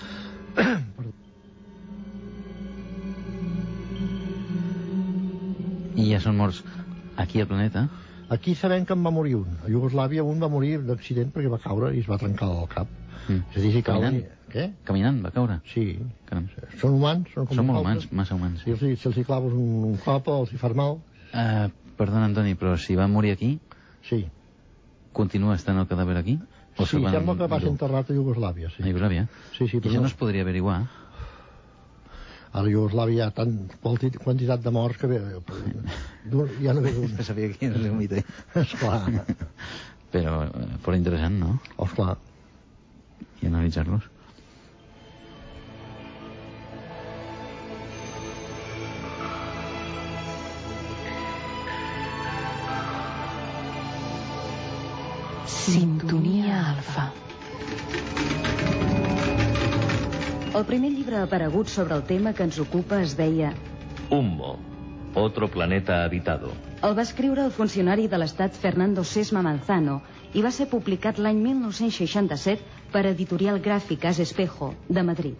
Speaker 1: I ja són morts aquí al planeta?
Speaker 5: Aquí sabem que en va morir un. A Iugoslàvia un va morir d'accident perquè va caure i es va trencar el cap.
Speaker 1: Mm.
Speaker 5: És a dir, si cauen...
Speaker 1: Caminant?
Speaker 5: Què?
Speaker 1: Caminant, va caure?
Speaker 5: Sí.
Speaker 1: Caram.
Speaker 5: Són humans, són com
Speaker 1: Són molt
Speaker 5: nosaltres.
Speaker 1: humans, massa humans.
Speaker 5: Si els, si els hi claves un, un cop els hi fas mal,
Speaker 1: Uh, perdona, Antoni, però si va morir aquí,
Speaker 5: sí.
Speaker 1: continua estant el cadàver aquí? O
Speaker 5: Sí,
Speaker 1: se'l van
Speaker 5: sembla que va ser
Speaker 1: endur?
Speaker 5: enterrat a Iugoslàvia, sí.
Speaker 1: A Iugoslàvia?
Speaker 5: Sí, sí,
Speaker 1: I
Speaker 5: però
Speaker 1: això
Speaker 5: no-
Speaker 1: no es podria averiguar?
Speaker 5: A la Iugoslàvia hi ha tant quanti- quantitat de morts que bé, d'un- ja no ve d'un.
Speaker 1: Sabia que era un mite.
Speaker 5: Esclar,
Speaker 1: Però eh, fora interessant, no?
Speaker 5: esclar.
Speaker 1: I analitzar-los.
Speaker 4: Sintonia Alfa.
Speaker 2: El primer llibre aparegut sobre el tema que ens ocupa es deia
Speaker 3: Ummo, otro planeta habitado.
Speaker 2: El va escriure el funcionari de l'Estat Fernando Sesma Manzano i va ser publicat l'any mil nou-cents seixanta-set per Editorial Gráficas Espejo, de Madrid.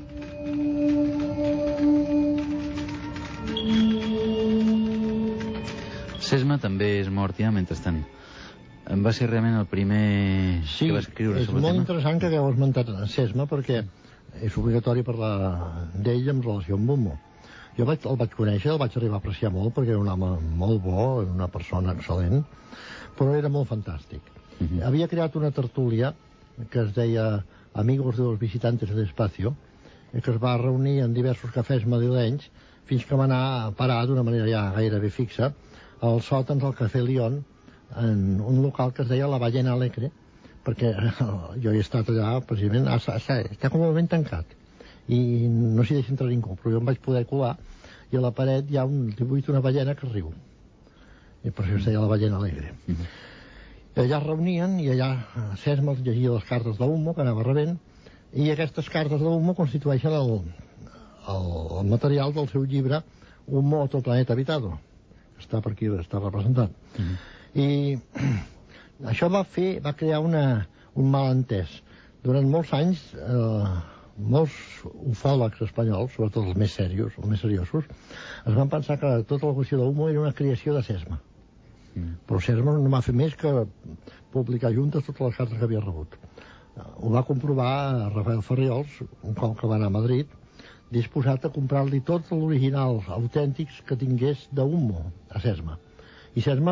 Speaker 1: Sesma també és mort ja, mentrestant. Va ser realment el primer
Speaker 5: sí,
Speaker 1: que va escriure sobre el tema? Sí,
Speaker 5: és molt interessant que hagueu esmentat Sesma, perquè és obligatori parlar d'ell en relació amb Ummo. Jo vaig, el vaig conèixer, el vaig arribar a apreciar molt, perquè era un home molt bo, una persona excel·lent, però era molt fantàstic. Uh-huh. Havia creat una tertúlia que es deia Amigos de los Visitantes del Espacio, que es va reunir en diversos cafès madrilenys fins que va anar a parar d'una manera ja gairebé fixa als sòtans del Cafè Lion, en un local que es deia La Ballena Alegre, perquè jo he estat allà, precisament, està, està completament tancat i no s'hi deixa entrar ningú, però jo em vaig poder colar i a la paret hi ha un dibuix d'una ballena que riu, i per això es deia La Ballena Alegre. Uh-huh. I allà es reunien i allà Sesma els llegia les cartes d'Ummo que anava rebent, i aquestes cartes d'Ummo constitueixen el, el, el material del seu llibre Ummo, otro planeta habitado, que està per aquí, està representat. Uh-huh. I això va fer, va crear una, un malentès. Durant molts anys, eh, molts ufòlegs espanyols, sobretot els més serios, els més seriosos, es van pensar que tota la qüestió d'Ummo era una creació de Sesma. Mm. Però Sesma no va fer més que publicar juntes totes les cartes que havia rebut. Ho va comprovar Rafael Farriols, un cop que va anar a Madrid, disposat a comprar-li tots els originals autèntics que tingués d'Ummo a Sesma. I Sesma,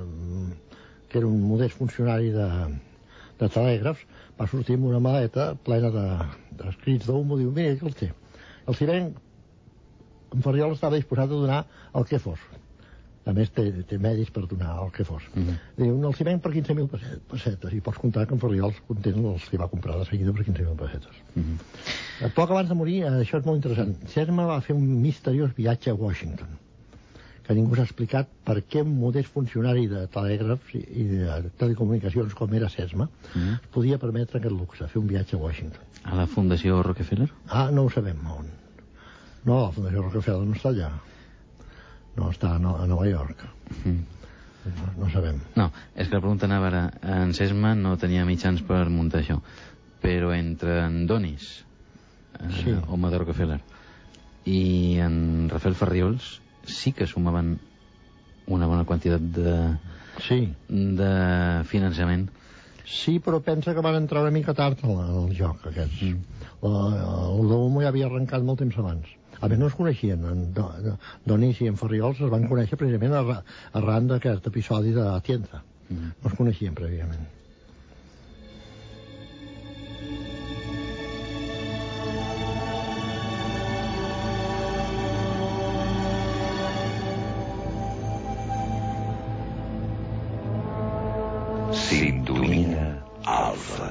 Speaker 5: que era un modest funcionari de, de telègrafs, va sortir amb una maleta plena d'escrits d'Ummo, diu, mira, que els té. El Cirenc, en Farriols estava disposat a donar el que fos. A més, té, té medis per donar el que fos. Uh-huh. Diu, el Cirenc per quinze mil pessetes, i pots comptar que en Farriols content els li va comprar de seguida per quinze mil pessetes. Uh-huh. Poc abans de morir, això és molt interessant, Sesma va fer un misteriós viatge a Washington, que ningú s'ha explicat per què un modest funcionari de telègrafs i de telecomunicacions com era Sesma mm. es podia permetre aquest luxe, fer un viatge a Washington.
Speaker 1: A la Fundació Rockefeller?
Speaker 5: Ah, no ho sabem on. No, la Fundació Rockefeller no està allà. No, està a, no, a Nova York. Mm. No, no sabem.
Speaker 1: No, és que la pregunta anava ara. En Sesma no tenia mitjans per muntar això, però entre en Donis, sí. eh, home de Rockefeller, i en Rafael Farriols sí que sumaven una bona quantitat de,
Speaker 5: sí.
Speaker 1: de finançament.
Speaker 5: Sí, però pensa que van entrar una mica tard al, al joc, aquests. Mm. La, el d'Ummo ja havia arrencat molt temps abans. A més, no es coneixien. En Do, Donis i en Farriols es van conèixer precisament arran d'aquest episodi de Atienza. Mm. No es coneixien prèviament.
Speaker 10: Sintonia Alfa.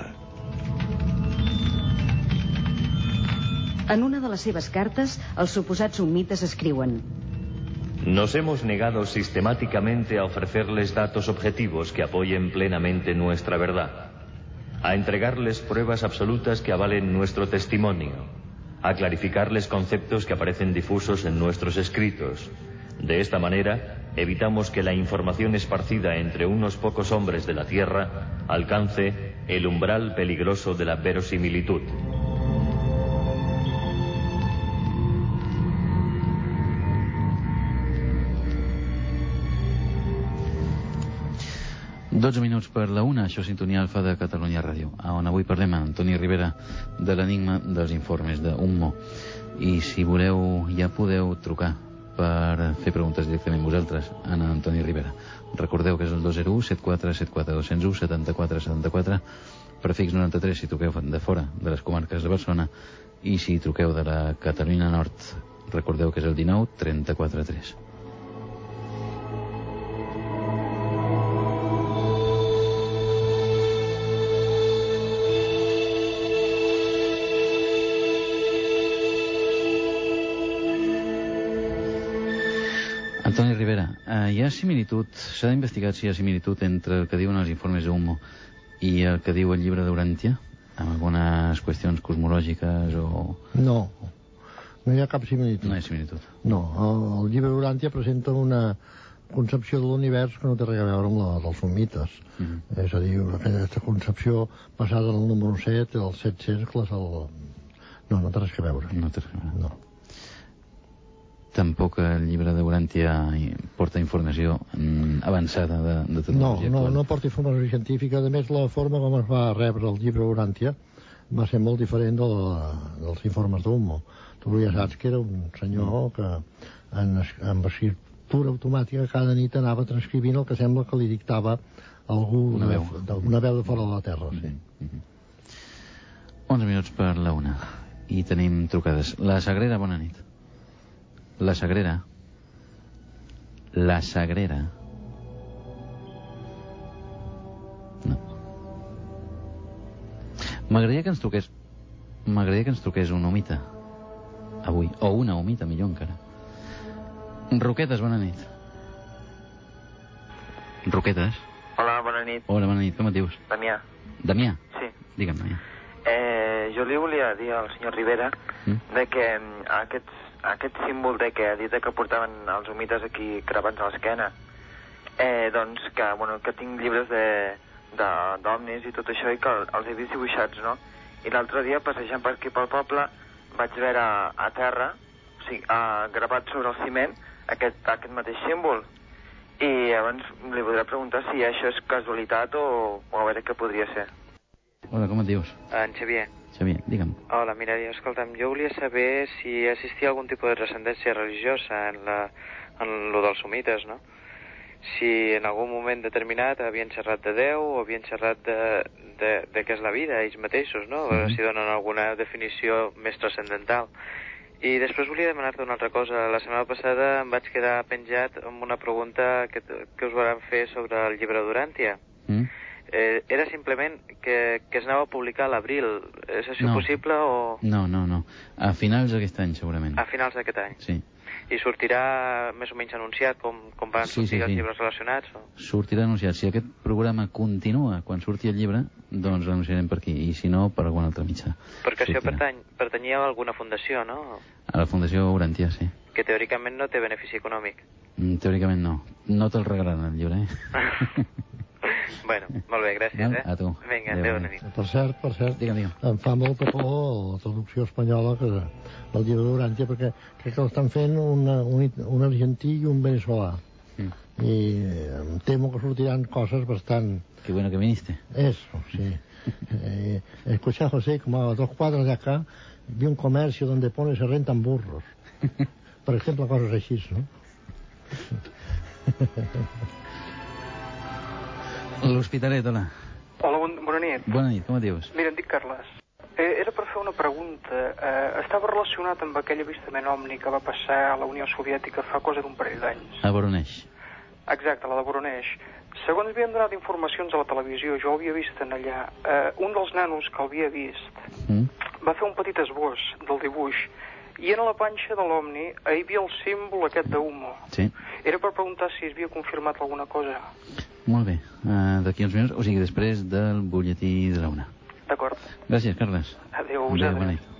Speaker 2: En una de les seves cartes, els suposats ummites escriuen:
Speaker 3: Nos hemos negado sistemáticamente a ofrecerles datos objetivos que apoyen plenamente nuestra verdad, a entregarles pruebas absolutas que avalen nuestro testimonio, a clarificarles conceptos que aparecen difusos en nuestros escritos. De esta manera, evitamos que la información esparcida entre unos pocos hombres de la Tierra alcance el umbral peligroso de la verosimilitud.
Speaker 1: dotze minuts per la una, això és Sintonia Alfa de Catalunya Ràdio, on avui parlem amb Antoni Rivera de l'enigma dels informes d'Ummo. I si voleu, ja podeu trucar per fer preguntes directament vosaltres a Antoni Rivera. Recordeu que és el dos zero u set quatre set quatre dos zero u setanta-quatre setanta-quatre, prefix noranta-tres si truqueu de fora de les comarques de Barcelona, i si truqueu de la Catalunya Nord, recordeu que és el dinou trenta-quatre tres. Antoni Rivera, eh, hi ha similitud, s'ha d'investigar si hi ha similitud entre el que diuen els informes d'Ummo I el que diu el llibre d'Urantia? Amb algunes qüestions cosmològiques o...
Speaker 5: No, no hi ha cap similitud.
Speaker 1: No hi ha similitud.
Speaker 5: No, el, el llibre d'Urantia presenta una concepció de l'univers que no té res a veure amb la dels somites. Mm-hmm. És a dir, aquesta concepció basada en el número set, els set cercles, el... No, no té res a veure.
Speaker 1: No té res a veure.
Speaker 5: No.
Speaker 1: Tampoc el llibre d'Urantia porta informació avançada de, de tecnologia
Speaker 5: no,
Speaker 1: actual.
Speaker 5: No, no porta informació científica. A més, la forma com es va rebre el llibre d'Urantia va ser molt diferent de la, dels informes d'Hummo. Tu ja saps que era un senyor que en, en escriptura automàtica cada nit anava transcrivint el que sembla que li dictava algú, una veu de, una veu de fora de la Terra. Sí.
Speaker 1: Mm-hmm. onze minuts per la una i tenim trucades. La Sagrera, bona nit. La Sagrera. La Sagrera. No. M'agradaria que ens truqués... M'agradaria que ens truqués un humita. Avui. O una humita, millor encara. Roquetes, bona nit. Roquetes.
Speaker 11: Hola, bona nit.
Speaker 1: Hola, bona nit. Com et dius?
Speaker 11: Damià.
Speaker 1: Damià?
Speaker 11: Sí.
Speaker 1: Digue'm, Damià.
Speaker 11: Eh, jo li volia dir al senyor Rivera mm? de que aquests aquest símbol de que ha dit que portaven els humites aquí gravats a l'esquena, eh, doncs que, bueno, que tinc llibres de d'òmnis i tot això i que els he vist dibuixats, no? I l'altre dia, passejant per aquí pel poble, vaig veure a, a terra, o sigui, a, gravat sobre el ciment, aquest, aquest mateix símbol. I llavors li voldria preguntar si això és casualitat o, o a veure què podria ser.
Speaker 1: Hola, com et dius?
Speaker 12: En Xavier.
Speaker 1: Xavier, digue'm.
Speaker 12: Hola, mira, escolta'm, jo volia saber si existia algun tipus de transcendència religiosa en, la, en lo dels somites, no? Si en algun moment determinat havien xerrat de Déu o havien xerrat de, de, de què és la vida, ells mateixos, no? Mm-hmm. Si donen alguna definició més transcendental. I després volia demanar-te una altra cosa. La setmana passada em vaig quedar penjat amb una pregunta que, que us van fer sobre el llibre d'Urantia. Mm. Eh, era simplement que, que es anava a publicar a l'abril. És això
Speaker 1: no.
Speaker 12: possible o...?
Speaker 1: No, no, no. A finals d'aquest any, segurament.
Speaker 12: A finals d'aquest any?
Speaker 1: Sí.
Speaker 12: I sortirà més o menys anunciat com, com van
Speaker 1: sí,
Speaker 12: sortir
Speaker 1: sí,
Speaker 12: els
Speaker 1: sí.
Speaker 12: llibres relacionats? O?
Speaker 1: Sortirà anunciat. Si aquest programa continua quan surti el llibre, doncs l'anunciarem per aquí. I si no, per algun altre mitjà.
Speaker 12: Perquè
Speaker 1: sortirà.
Speaker 12: Això pertany, pertanyia a alguna fundació, no?
Speaker 1: A la Fundació Urantia, sí.
Speaker 12: Que teòricament no té benefici econòmic.
Speaker 1: Mm, teòricament no. No te'l regalaran el llibre, eh?
Speaker 12: Bueno, molt bé, gràcies,
Speaker 1: no?
Speaker 12: eh?
Speaker 1: A tu.
Speaker 12: Vinga, adéu, adéu.
Speaker 5: Per cert, per cert,
Speaker 1: digue'm, digue'm.
Speaker 5: Em fa molta por la traducció espanyola que, del llibre d'Urantia, perquè crec que l'estan fent una, un, un argentí i un veneçolà. Mm. I em temo que sortiran coses bastant...
Speaker 1: Qué bueno que viniste.
Speaker 5: Eso, sí. eh, escuché a José, como a dos cuadras de acá, vi un comercio donde pone se rentan burros. Per exemple, coses així, no?
Speaker 1: L'Hospitalet, hola.
Speaker 13: Hola, bon, bona nit.
Speaker 1: Bona nit, com et dius?
Speaker 13: Mira, em dic Carles. Eh, era per fer una pregunta. Eh, estava relacionat amb aquell avistament omni que va passar a la Unió Soviètica fa cosa d'un parell d'anys.
Speaker 1: A Voronezh.
Speaker 13: Exacte, la de Voronezh. Segons havien donat informacions a la televisió, jo ho havia vist en allà, eh, un dels nanos que l'havia vist mm. va fer un petit esbós del dibuix i en la panxa de l'Omni hi havia el símbol aquest d'Hummo.
Speaker 1: Sí.
Speaker 13: Era per preguntar si es havia confirmat alguna cosa.
Speaker 1: Molt bé. Uh, D'aquí uns minuts, o sigui, després del butlletí de la una.
Speaker 13: D'acord.
Speaker 1: Gràcies, Carles.
Speaker 13: Adéu.
Speaker 1: Adéu, bona nit.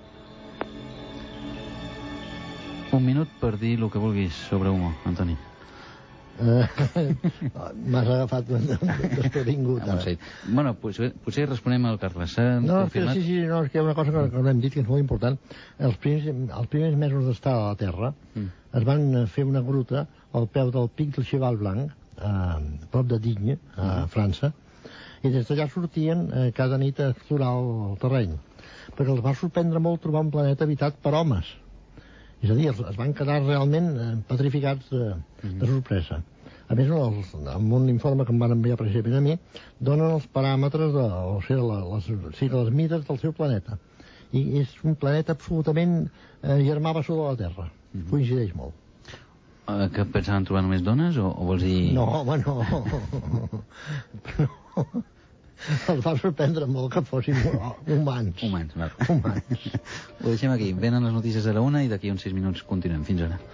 Speaker 1: Un minut per dir el que vulguis sobre Hummo, Antoni.
Speaker 5: Uh, M'has agafat desprevingut.
Speaker 1: Ah, bueno, potser, potser responem al Carles.
Speaker 5: No,
Speaker 1: confirmat?
Speaker 5: sí, sí, no, és que hi ha una cosa que, que no hem dit que és molt important. Els primers, els primers mesos d'estar a la Terra mm. es van fer una gruta al peu del pic del Cheval Blanc, a prop de Digne, a França, i des d'allà sortien eh, cada nit a explorar el, el terreny. Però els va sorprendre molt trobar un planeta habitat per homes. És a dir, es, es van quedar realment eh, petrificats de, de sorpresa. A més, els, en un informe que em van enviar precisament a mi, donen els paràmetres, de, o sigui, les, sí, les mides del seu planeta. I és un planeta absolutament eh, germà bessó de la Terra. Mm-hmm. Coincideix molt.
Speaker 1: Uh, que pensaven trobar només dones, o, o vols dir...
Speaker 5: No, home, no. no. Els va sorprendre molt que fossin humans.
Speaker 1: Humans, val.
Speaker 5: Humans.
Speaker 1: Ho deixem aquí. Venen les notícies a la una i d'aquí uns sis minuts continuem. Fins ara.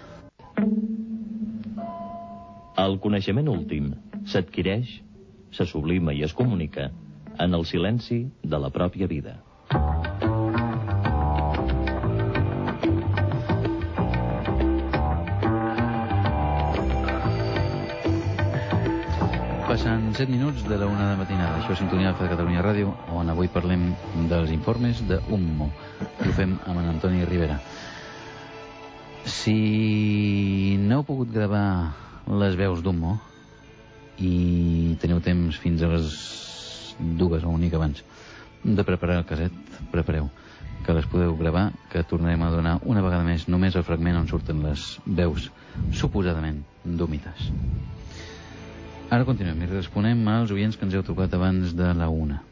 Speaker 3: El coneixement últim s'adquireix, se sublima i es comunica en el silenci de la pròpia vida.
Speaker 1: Passen set minuts de la una de matinada. Això és Sintonia Alfa de Catalunya Ràdio, on avui parlem dels informes d'Ummo. I ho fem amb en Antoni Rivera. Si no heu pogut gravar les veus d'Ummo i teniu temps fins a les dues o una mica abans de preparar el caset, prepareu, que les podeu gravar, que tornarem a donar una vegada més només el fragment on surten les veus suposadament d'Humitas. Ara continuem i responem als oients que ens heu trucat abans de la una.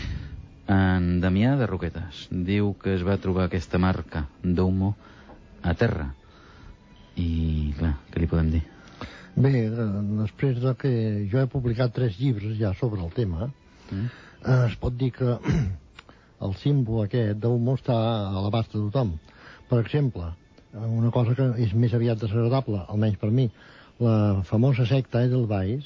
Speaker 1: En Damià de Roquetes diu que es va trobar aquesta marca d'Ummo a terra. I, clar, què li podem dir?
Speaker 5: Bé, després de que jo he publicat tres llibres ja sobre el tema, mm. eh, es pot dir que el símbol aquest d'Ummo està a l'abast de tothom. Per exemple, una cosa que és més aviat desagradable, almenys per mi, la famosa secta Edelweiss,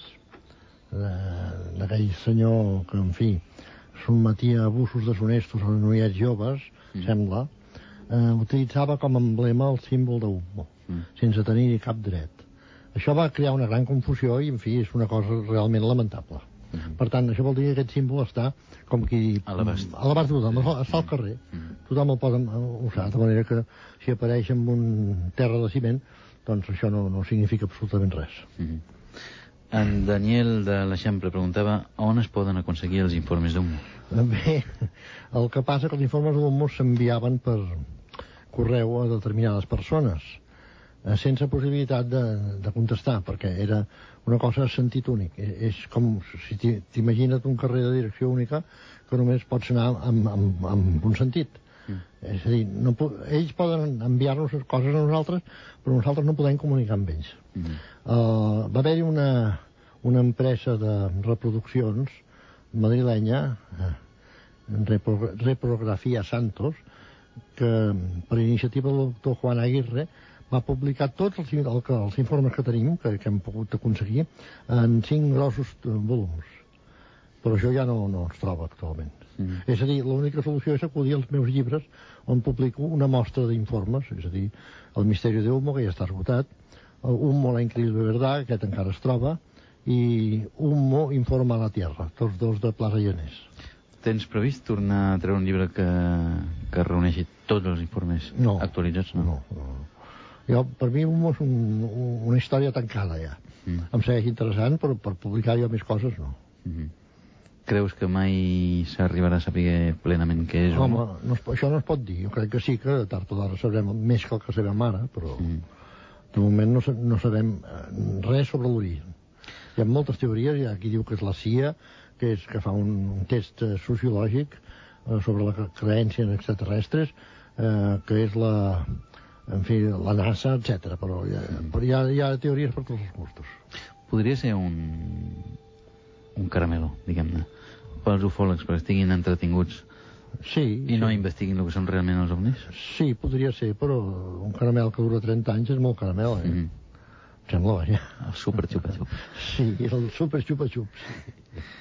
Speaker 5: d'aquell senyor que, en fi, sotmetia abusos deshonestos a noiets joves, mm. sembla, eh, utilitzava com a emblema el símbol d'Ummo, mm. sense tenir cap dret. Això va crear una gran confusió i, en fi, és una cosa realment lamentable. Mm. Per tant, això vol dir que aquest símbol està com qui...
Speaker 1: A l'abast.
Speaker 5: A l'abast de tothom, està al carrer. Mm. Tothom el pot usar, de manera que si apareix en un terra de ciment, doncs això no, no significa absolutament res.
Speaker 1: Mm. En Daniel de l'Eixample preguntava on es poden aconseguir els informes d'Ummo.
Speaker 5: Bé, el que passa que els informes d'Ummo s'enviaven per correu a determinades persones, sense possibilitat de, de contestar, perquè era una cosa de sentit únic. És com si t'imagina't un carrer de direcció única que només pots anar amb, amb, amb un sentit. Mm. És a dir, no, ells poden enviar-nos coses a nosaltres, però nosaltres no podem comunicar amb ells. Mm. Uh, va haver-hi una, una empresa de reproduccions madrilenya, uh, Repro, Reprografia Santos, que per iniciativa del doctor Juan Aguirre va publicar tots els, el, els informes que tenim, que, que hem pogut aconseguir, en cinc grossos volums. Però això ja no, no es troba actualment. Mm. És a dir, l'única solució és acudir als meus llibres on publico una mostra d'informes, és a dir, El misteri d'Ummo, que ja està esgotat, Ummo, la increïble verdad, aquest encara es troba, i Ummo informa a la Tierra, tots dos de Plaza Llanés.
Speaker 1: Tens previst tornar a treure un llibre que, que reuneixi tots els informes
Speaker 5: no,
Speaker 1: actualitzats?
Speaker 5: No, no, no. Jo, per mi Ummo és un, una història tancada ja. Mm. Em segueix interessant, però per publicar jo més coses no.
Speaker 1: Mm-hmm. Creus que mai s'arribarà a saber plenament què és Ummo?
Speaker 5: Home, no es, això no es pot dir. Jo crec que sí que tard o d'ara sabrem més que el que sabem ara, però mm. de moment no, no sabem res sobre l'origen. Hi ha moltes teories, hi ha qui diu que és la C I A, que és que fa un, un test sociològic eh, sobre la creència en extraterrestres, eh, que és la, en fi, la NASA, etcètera. Però, hi ha, però hi, ha, hi ha teories per tots els gustos.
Speaker 1: Podria ser un, un caramelo, diguem-ne, pels ufòlegs, perquè estiguin entretinguts
Speaker 5: sí,
Speaker 1: i no
Speaker 5: sí.
Speaker 1: investiguin el que són realment els ovnis?
Speaker 5: Sí, podria ser, però un caramel que dura trenta anys és molt caramel, eh? Mm-hmm. Sembla, vaja.
Speaker 1: El super xupa-xup.
Speaker 5: Sí, el super xupa-xup, sí.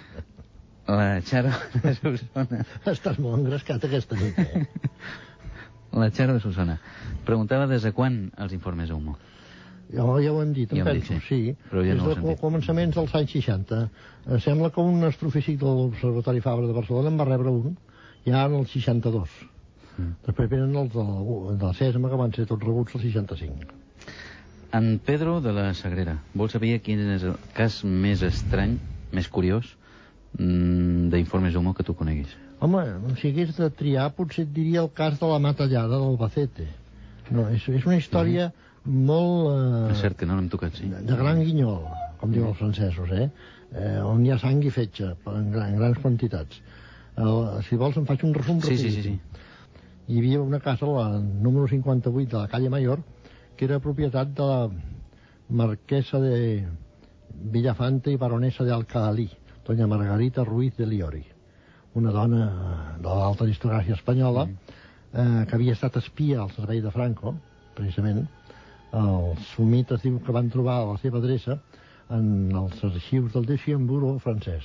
Speaker 1: La Xaro de Solsona.
Speaker 5: Estàs molt engrescat aquesta nit, eh?
Speaker 1: La Xaro de Solsona preguntava des de quan els informes Ummo.
Speaker 5: Ja, ja ho hem dit, em
Speaker 1: ja
Speaker 5: penso,
Speaker 1: dit, sí.
Speaker 5: sí.
Speaker 1: Però ja
Speaker 5: Des
Speaker 1: no
Speaker 5: de començaments dels anys seixanta. Eh, sembla que un astrofísic de l'Observatori Fabra de Barcelona en va rebre un, ja en el seixanta-dos. Mm. Després venen els de la, de la CESMA, que van ser tots rebuts el seixanta-cinc.
Speaker 1: En Pedro de la Sagrera vol saber quin és el cas més estrany, més curiós, d'informes Ummo que tu coneguis.
Speaker 5: Home, si hagués de triar, potser et diria el cas de la matallada d'Albacete. No, és, és una història mm. molt... Eh,
Speaker 1: és cert que no l'hem tocat, sí.
Speaker 5: De gran guinyol, com diuen els francesos, eh? eh? On hi ha sang i fetge, en, gran, en grans quantitats. El, si vols, em faig un resum
Speaker 1: sí,
Speaker 5: rapidíssim.
Speaker 1: Sí, sí, sí.
Speaker 5: Hi havia una casa, la número cinquanta-vuit de la calle Mayor, que era propietat de la marquesa de Villafante i baronesa de Alcalí, doña Margarita Ruiz de Liori, una dona de l'alta aristocràcia espanyola, mm. eh, que havia estat espia al servei de Franco, precisament. Els somites diu que van trobar la seva adreça en els arxius del Luxemburg francès.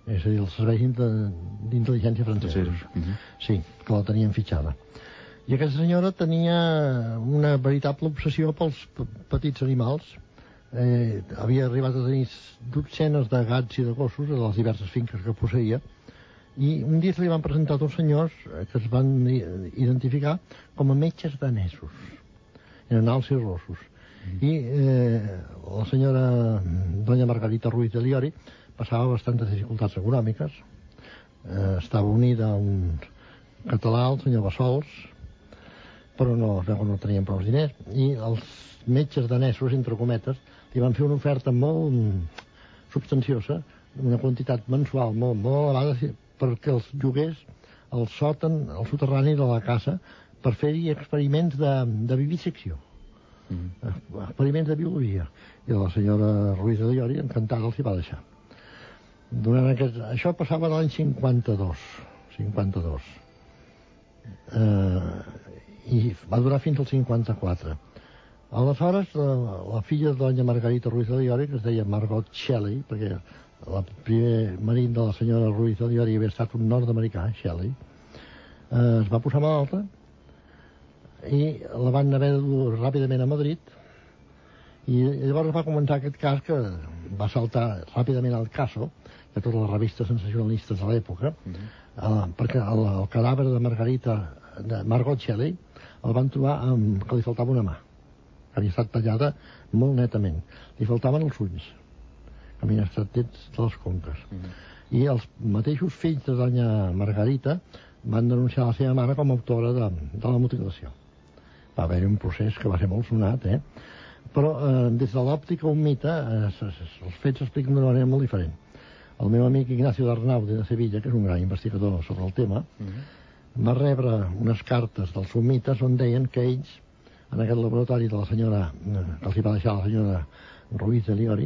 Speaker 5: és a dir, el servei d'intel·ligència francesa. Sí, que la tenien fitxada. I aquesta senyora tenia una veritable obsessió pels petits animals. Eh, havia arribat a tenir dotzenes de gats i de gossos a les diverses finques que posseïa, i un dia se li van presentar dos senyors que es van identificar com a metges danesos. Eren alts i rossos. Mm. I eh, la senyora doña Margarita Ruiz de Liori passava bastantes dificultats econòmiques. Eh, estava unida a un català, el senyor Bassols, però no, es veu que no tenien prou diners, i els metges danesos, entre cometes, li van fer una oferta molt substanciosa, una quantitat mensual molt, molt elevada, perquè els llogués el sòtan, el soterrani de la casa, per fer-hi experiments de, de vivisecció. Mm. Experiments de biologia. I la senyora Ruiz de Liori, encantada, els hi va deixar. Durant aquest... Això passava l'any cinquanta-dos. cinquanta-dos. Eh, I va durar fins al cinquanta-quatre. Aleshores, la, la filla de doña Margarita Ruiz de Liori, que es deia Margot Shelley, perquè el primer marit de la senyora Ruiz de Liori havia estat un nord-americà, Shelley, eh, es va posar malalta i la van haver de dur ràpidament a Madrid, i llavors va començar aquest cas que va saltar ràpidament al caso de totes les revistes sensacionalistes de l'època, mm-hmm. eh, perquè el, el cadàver de Margarita, de Margot Shelley, el van trobar amb, que li faltava una mà, que havia estat tallada molt netament. Li faltaven els ulls, que havien estat trets de les conques. Mm-hmm. I els mateixos fills de doña Margarita van denunciar la seva mare com a autora de, de la mutilació. Va haver-hi un procés que va ser molt sonat, eh? Però eh, des de l'òptica un mite, eh, els fets s'expliquen d'una manera molt diferent. El meu amic Ignacio d'Arnaude de Sevilla, que és un gran investigador sobre el tema, mm-hmm. va rebre unes cartes dels somites on deien que ells, en aquest laboratori de la senyora, que els hi va deixar la senyora Ruiz de Liori,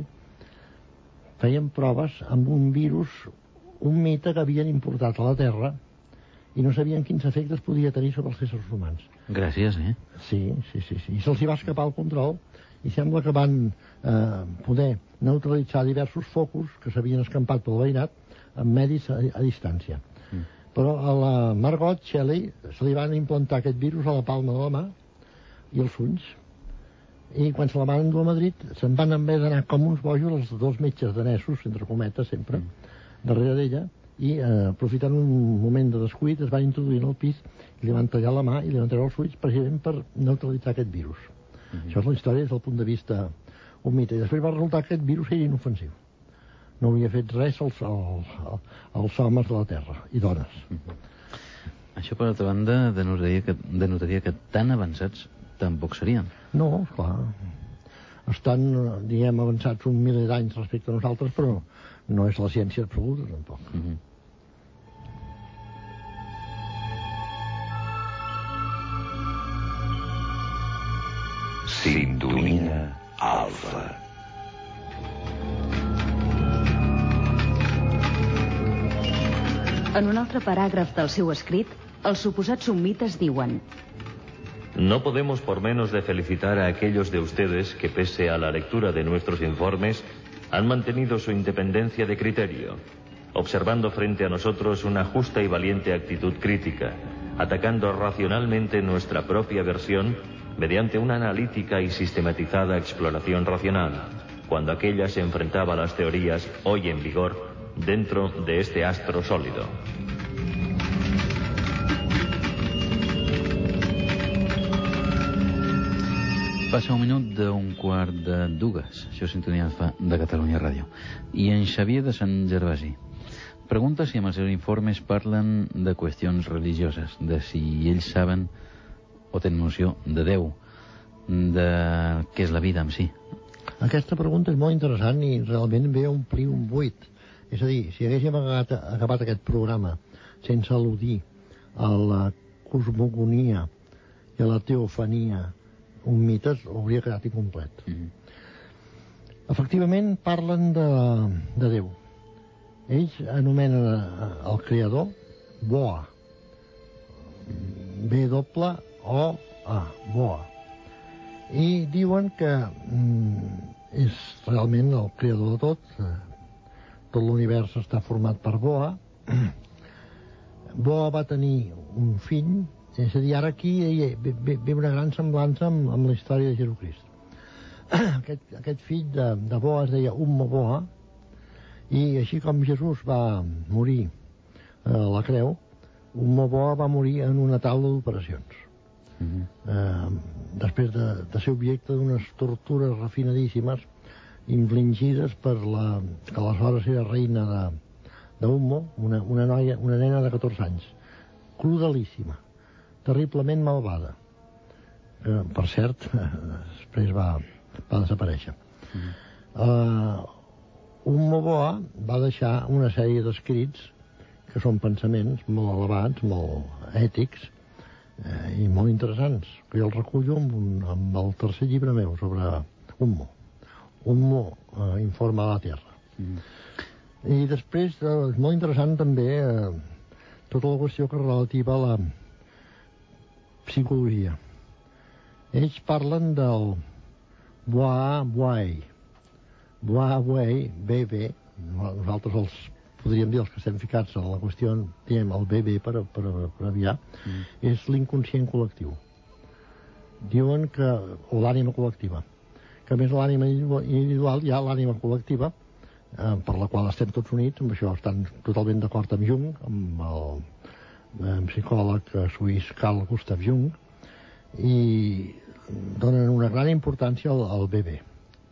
Speaker 5: feien proves amb un virus, un mite que havien importat a la Terra i no sabien quins efectes podia tenir sobre els éssers humans.
Speaker 1: Gràcies, eh?
Speaker 5: Sí, sí, sí, sí. I se'ls hi va escapar el control i sembla que van eh, poder neutralitzar diversos focus que s'havien escampat pel veïnat amb medis a, a distància. Mm. Però a la Margot Shelley se li van implantar aquest virus a la palma de la mà i els ulls. I quan se la van endur a Madrid se'n van haver d'anar com uns bojos els dos metges danesos, entre cometes sempre, mm. darrere d'ella, i eh, aprofitant un moment de descuit es van introduir en el pis i li van tallar la mà i li van treure els ulls precisament per neutralitzar aquest virus. Mm-hmm. Això és la història des del punt de vista un mite. I després va resultar que aquest virus era inofensiu. No havia fet res als, als, als homes de la Terra i dones.
Speaker 1: Mm-hmm. Això, per altra banda, denotaria que, denotaria que tan avançats tampoc serien.
Speaker 5: No, clar. Estan, diguem, avançats un miler d'anys respecte a nosaltres, però no és la ciència absoluta, tampoc. Mm-hmm.
Speaker 10: Sintonia Alfa.
Speaker 2: En un altre paràgraf del seu escrit, els suposats somites diuen:
Speaker 3: No podemos por menos de felicitar a aquellos de ustedes que, pese a la lectura de nuestros informes, han mantenido su independencia de criterio, observando frente a nosotros una justa y valiente actitud crítica, atacando racionalmente nuestra propia versión mediante una analítica y sistematizada exploración racional, cuando aquella se enfrentaba a las teorías hoy en vigor dentro de este astro sólido.
Speaker 1: Passa un minut d'un quart de dues. Això és Sintonia Alfa de Catalunya Ràdio. I en Xavier de Sant Gervasi pregunta si amb els seus informes parlen de qüestions religioses, de si ells saben o tenen noció de Déu, de què és la vida en si.
Speaker 5: Aquesta pregunta és molt interessant i realment ve a omplir un buit. És a dir, si haguéssim acabat, acabat aquest programa sense al·ludir a la cosmogonia i a la teofania, un mite hauria quedat incomplet. Mm-hmm. Efectivament, parlen de, de Déu. Ells anomenen el creador Boa. B O O A, Boa. I diuen que mm, és realment el creador de tot, tot l'univers està format per Boa. Boa va tenir un fill, és a dir, ara aquí ve, ve una gran semblança amb, amb la història de Jesucrist. Aquest, aquest fill de, de Boa es deia Ummo Boa, i així com Jesús va morir a la creu, Ummo Boa va morir en una taula d'operacions. Uh-huh. eh, després de, de ser objecte d'unes tortures refinadíssimes infligides per la que aleshores era reina de, de Ummo, una, una noia, una nena de catorze anys, crudelíssima, terriblement malvada, que per cert després va va desaparèixer. Mm. Uh, Ummo Boa va deixar una sèrie d'escrits que són pensaments molt elevats, molt ètics eh, i molt interessants, que jo els recullo amb, un, amb el tercer llibre meu sobre Ummo. Ummo eh, informa la Terra. Mm. I després eh, és molt interessant també eh, tota la qüestió que és relativa a la psicologia. Ells parlen del Boa Buai. Boa Buai, B B, nosaltres els podríem dir, els que estem ficats en la qüestió, diem el B B per, per, per aviar, mm. és l'inconscient col·lectiu. Diuen que, o l'ànima col·lectiva, que a més de l'ànima individual hi ha l'ànima col·lectiva, eh, per la qual estem tots units, amb això estan totalment d'acord amb Jung, amb el, el psicòleg suís Carl Gustav Jung, i donen una gran importància al, al B B.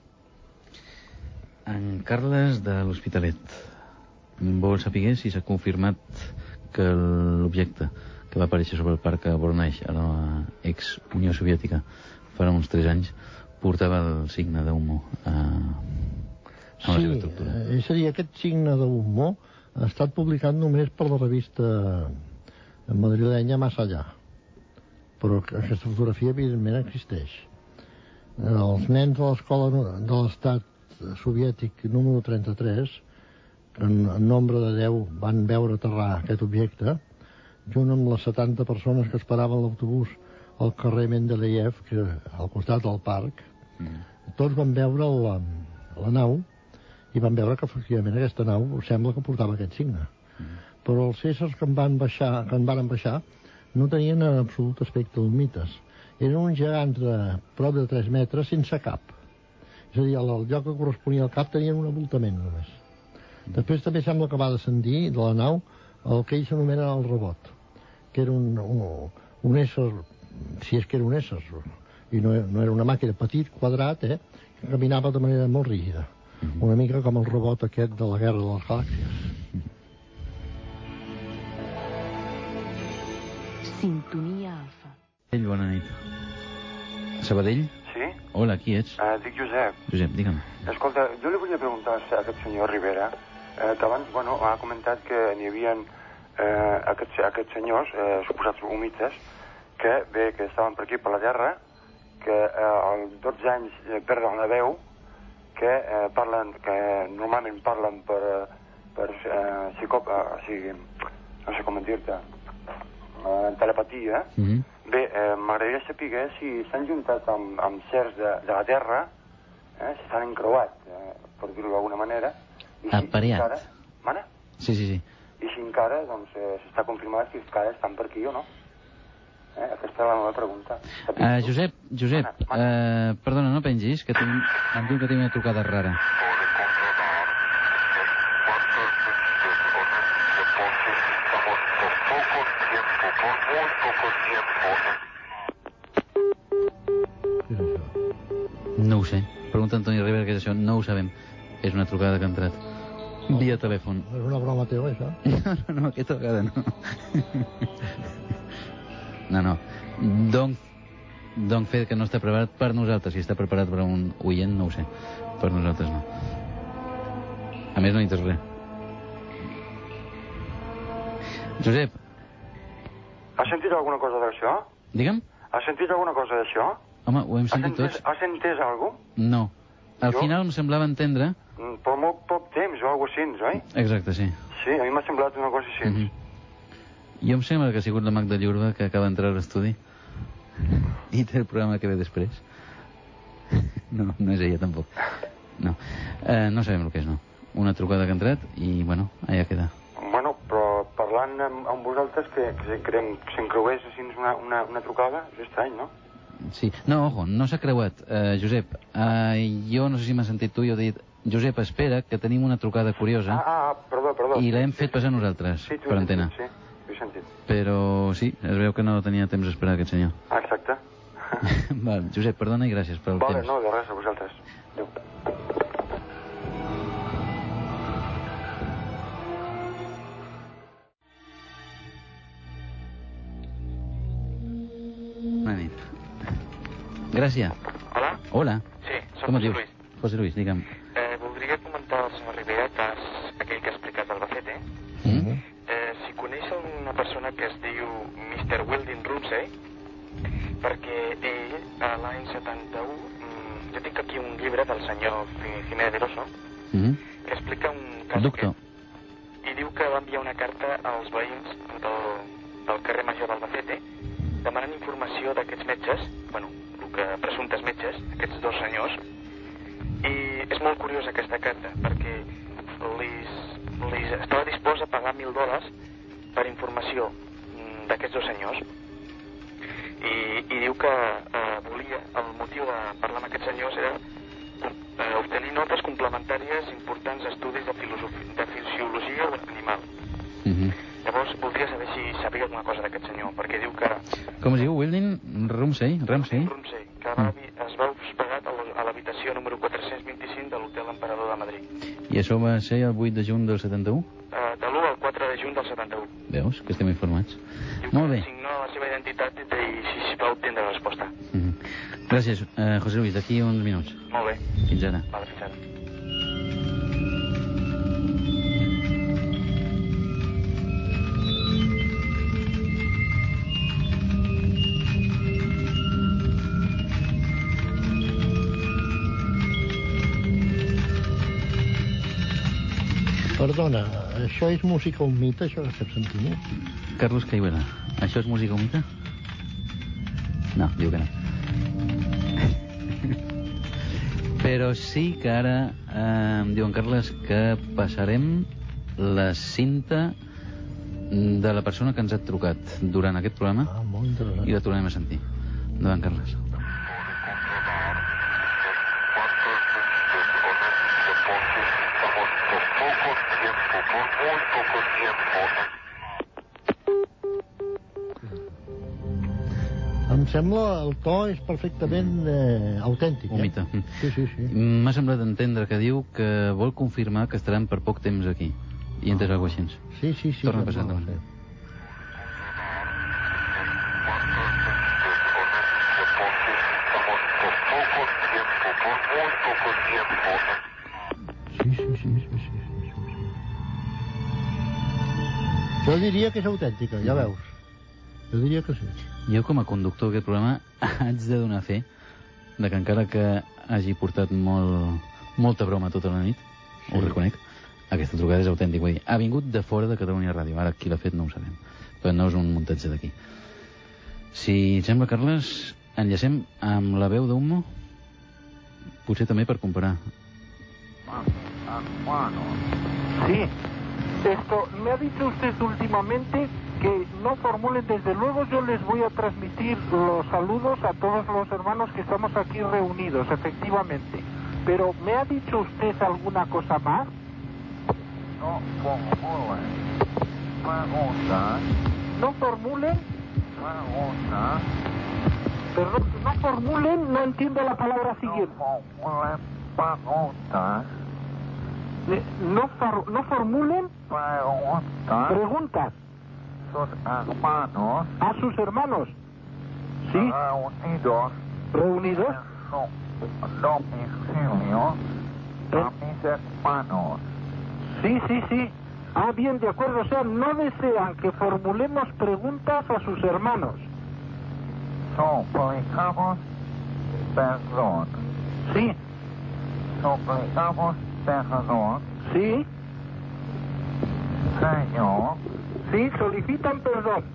Speaker 1: En Carles de l'Hospitalet vol saber si s'ha confirmat que l'objecte que va aparèixer sobre el parc a Voronezh, a l'ex-Unió Soviètica, fa uns tres anys, portava el signe d'Ummo a, a la
Speaker 5: sí,
Speaker 1: seva estructura.
Speaker 5: És a dir, aquest signe d'Ummo ha estat publicat només per la revista madrilenya Más Allá, però aquesta fotografia evidentment existeix. Els nens de l'escola de l'estat soviètic número trenta-tres, que en, en nombre de deu van veure aterrar aquest objecte, junt amb les setanta persones que esperaven l'autobús al carrer Mendeleev, que al costat del parc, mm. tots van veure la, la nau i van veure que efectivament aquesta nau sembla que portava aquest signe. Mm. Però els éssers que en van baixar, que en van baixar no tenien en absolut aspecte d'un mites. Eren uns gegants de prop de tres metres sense cap. És a dir, el lloc que corresponia al cap tenien un avoltament només. Mm. Després també sembla que va descendir de la nau el que ells s'anomenen el robot, que era un, un, un ésser, si és que era un ésser, i no, no era una màquina, petit, quadrat, eh, que caminava de manera molt rígida. Mm. Una mica com el robot aquest de la Guerra de les Galàxies. Mm.
Speaker 4: Sintonia Alfa.
Speaker 1: Bona nit. Sabadell?
Speaker 14: Sí?
Speaker 1: Hola, qui ets?
Speaker 14: Uh, dic Josep.
Speaker 1: Josep, digue'm.
Speaker 14: Escolta, jo li volia preguntar a aquest senyor Rivera, eh, que abans, bueno, ha comentat que n'hi havia eh, aquests, aquests senyors, eh, suposats humites, que bé, que estaven per aquí, per la terra, que eh, als dotze anys eh, perden la veu, que eh, parlen, que normalment parlen per, per eh, psicop... Eh, o sigui, no sé com dir-te, eh, telepatia. Mm-hmm. Bé, eh, m'agradaria saber si s'han juntat amb, amb certs de, de la Terra, eh, si s'han encreuat, eh, per dir-ho d'alguna manera. I si
Speaker 1: Apareat.
Speaker 14: Encara... Mana?
Speaker 1: Sí, sí, sí.
Speaker 14: I si encara, doncs, eh, s'està confirmat si encara estan per aquí o no. Eh, aquesta és la meva pregunta.
Speaker 1: Uh, Josep, Josep, mana, mana. Uh, perdona, no pengis, que tinc, em diu que tinc una trucada rara. No ho sé. Pregunta Antoni Rivera què és això. No ho sabem. És una trucada que ha entrat. Via telèfon.
Speaker 5: És una broma teva, això?
Speaker 1: No, no, no, aquesta vegada no. No, no. Don, don fe que no està preparat per nosaltres. Si està preparat per a un oient, no ho sé. Per nosaltres no. A més, no hi res. Josep.
Speaker 14: Has sentit alguna cosa d'això?
Speaker 1: Digue'm?
Speaker 14: Has sentit alguna cosa d'això?
Speaker 1: Home, ho hem sentit
Speaker 14: has entès,
Speaker 1: tots.
Speaker 14: Has entès alguna cosa?
Speaker 1: No. Al
Speaker 14: jo?
Speaker 1: final em semblava entendre...
Speaker 14: Mm, per molt poc temps o alguna cosa així, oi?
Speaker 1: Exacte, sí.
Speaker 14: Sí, a mi m'ha semblat una cosa així.
Speaker 1: Mm-hmm. Jo em sembla que ha sigut la Magda Llurba que acaba d'entrar a l'estudi i té el programa que ve després. No, no és ella tampoc. No, uh, no sabem el que és, no. una trucada que ha entrat i, bueno, allà queda.
Speaker 14: Bueno, però parlant amb, amb vosaltres que, que s'encreués així una, una, una trucada, és estrany, no?
Speaker 1: Sí. No, ojo, no s'ha creuat. Uh, Josep, uh, jo no sé si m'has sentit tu, jo he dit, Josep, espera, que tenim una trucada curiosa.
Speaker 14: Ah, ah, perdó, perdó.
Speaker 1: I l'hem fet passar nosaltres,
Speaker 14: sí,
Speaker 1: per antena.
Speaker 14: Sí, ho he sentit.
Speaker 1: Però sí, es veu que no tenia temps d'esperar aquest senyor.
Speaker 14: Ah, exacte.
Speaker 1: Val, Josep, perdona i gràcies pel
Speaker 14: vale,
Speaker 1: temps.
Speaker 14: No, de res, a vosaltres. Adéu.
Speaker 1: Bona nit. Gràcia.
Speaker 12: Hola?
Speaker 1: Hola.
Speaker 12: Sí, soc
Speaker 1: Com
Speaker 12: José
Speaker 1: et dius?
Speaker 12: Luis.
Speaker 1: José Luis, digue'm.
Speaker 12: Eh, voldria comentar al senyor Rivera cas aquell que ha explicat Albacete.
Speaker 1: Mm?
Speaker 12: Eh, si coneix una persona que es diu mister Wilding Rumsey, perquè ell, a l'any setanta-u, mm, jo tinc aquí un llibre del senyor Jiménez de Rosso,
Speaker 1: Mm?
Speaker 12: que explica un cas
Speaker 1: Doctor.
Speaker 12: aquest, i diu que va enviar una carta als veïns del, del carrer Major d'Albacete demanant informació d'aquests metges, bueno, el que presumptes metges, aquests dos senyors, i és molt curiosa aquesta carta, perquè lis, lis estava dispost a pagar mil dòlars per informació mm, d'aquests dos senyors, i, i diu que eh, volia, el motiu de parlar amb aquests senyors era eh, obtenir notes complementàries importants estudis de, de fisiologia animal.
Speaker 1: Mm-hmm.
Speaker 12: Llavors voldria saber si sabia alguna cosa d'aquest senyor, perquè diu que...
Speaker 1: Com es diu? Wilding Rumsey? Ramsey?
Speaker 12: Rumsey, que va, es va hospedar a l'habitació número quatre-cents vint-i-cinc de l'Hotel Emperador de Madrid.
Speaker 1: I això va ser el vuit de juny del setanta-u?
Speaker 12: Uh, de l'u al quatre de juny del setanta-u.
Speaker 1: Veus, que estem informats.
Speaker 12: Diu
Speaker 1: Molt
Speaker 12: que
Speaker 1: bé.
Speaker 12: signà la seva identitat i si, si va obtindre la resposta.
Speaker 1: Mm-hmm. Gràcies, uh, José Luis. D'aquí uns minuts.
Speaker 12: Molt bé.
Speaker 1: Fins ara.
Speaker 12: Vale, fins ara.
Speaker 5: Perdona, això és música o un mite, això que estem sentint?
Speaker 1: Carlos Caiuela, això és música o mite? No, diu que no. Però sí que ara eh, em diuen, Carles, que passarem la cinta de la persona que ens ha trucat durant aquest programa
Speaker 5: ah, molt interessant.
Speaker 1: I la tornem a sentir. Endavant, Carles.
Speaker 5: Em sembla el to és perfectament eh, autèntic.
Speaker 1: Un mite.
Speaker 5: Eh? Sí, sí, sí.
Speaker 1: M'ha semblat entendre que diu que vol confirmar que estaran per poc temps aquí. I he entès alguna cosa així.
Speaker 5: Sí, sí, sí.
Speaker 1: Torna a passar endavant.
Speaker 5: Sí, sí, sí, sí, sí, sí. Jo diria que és autèntica, ja veus. Jo diria que sí.
Speaker 1: Jo, com a conductor d'aquest programa, haig de donar fe de que encara que hagi portat molt, molta broma tota la nit, sí. Ho reconec, aquesta trucada és autèntica. Vull dir, ha vingut de fora de Catalunya Ràdio. Ara qui l'ha fet no ho sabem. Però no és un muntatge d'aquí. Si et sembla, Carles, enllacem amb la veu d'Hummo, potser també per comparar.
Speaker 7: Sí. Esto, me ha dicho usted últimamente que no formulen, desde luego yo les voy a transmitir los saludos a todos los hermanos que estamos aquí reunidos, efectivamente. Pero, ¿me ha dicho usted alguna cosa más?
Speaker 8: No formulen. Preguntas.
Speaker 7: ¿No formulen?
Speaker 8: Preguntas.
Speaker 7: Perdón, no formulen, no entiendo la palabra siguiente.
Speaker 8: No formulen preguntas.
Speaker 7: No, for, no formulen
Speaker 8: preguntas.
Speaker 7: Preguntas.
Speaker 8: Sus hermanos.
Speaker 7: A sus hermanos. Sí.
Speaker 8: Reunidos.
Speaker 7: Reunidos.
Speaker 8: En su domicilio.
Speaker 7: ¿Eh?
Speaker 8: A mis hermanos.
Speaker 7: Sí, sí, sí. Ah, bien, de acuerdo. O sea, no desean que formulemos preguntas a sus hermanos.
Speaker 8: Suplicamos perdón.
Speaker 7: Sí.
Speaker 8: Suplicamos perdón.
Speaker 7: Sí.
Speaker 8: Señor.
Speaker 7: Sí, solicitan perdón.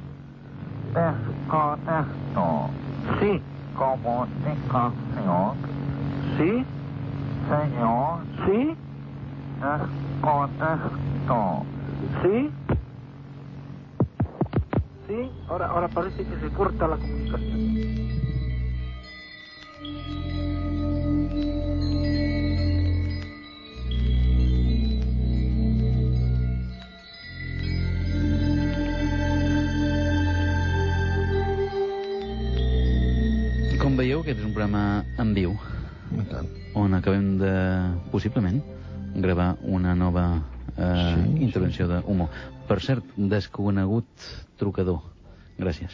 Speaker 8: Desconecto.
Speaker 7: Sí.
Speaker 8: Comunicación.
Speaker 7: Sí.
Speaker 8: Señor.
Speaker 7: Sí.
Speaker 8: es contesto.
Speaker 7: ¿Sí? Sí, ahora, ahora parece que se corta la comunicación.
Speaker 1: Com veieu, aquest és un programa en viu, on acabem de, possiblement, gravar una nova eh, sí, intervenció sí. d'humor. Per cert, desconegut trucador. Gràcies.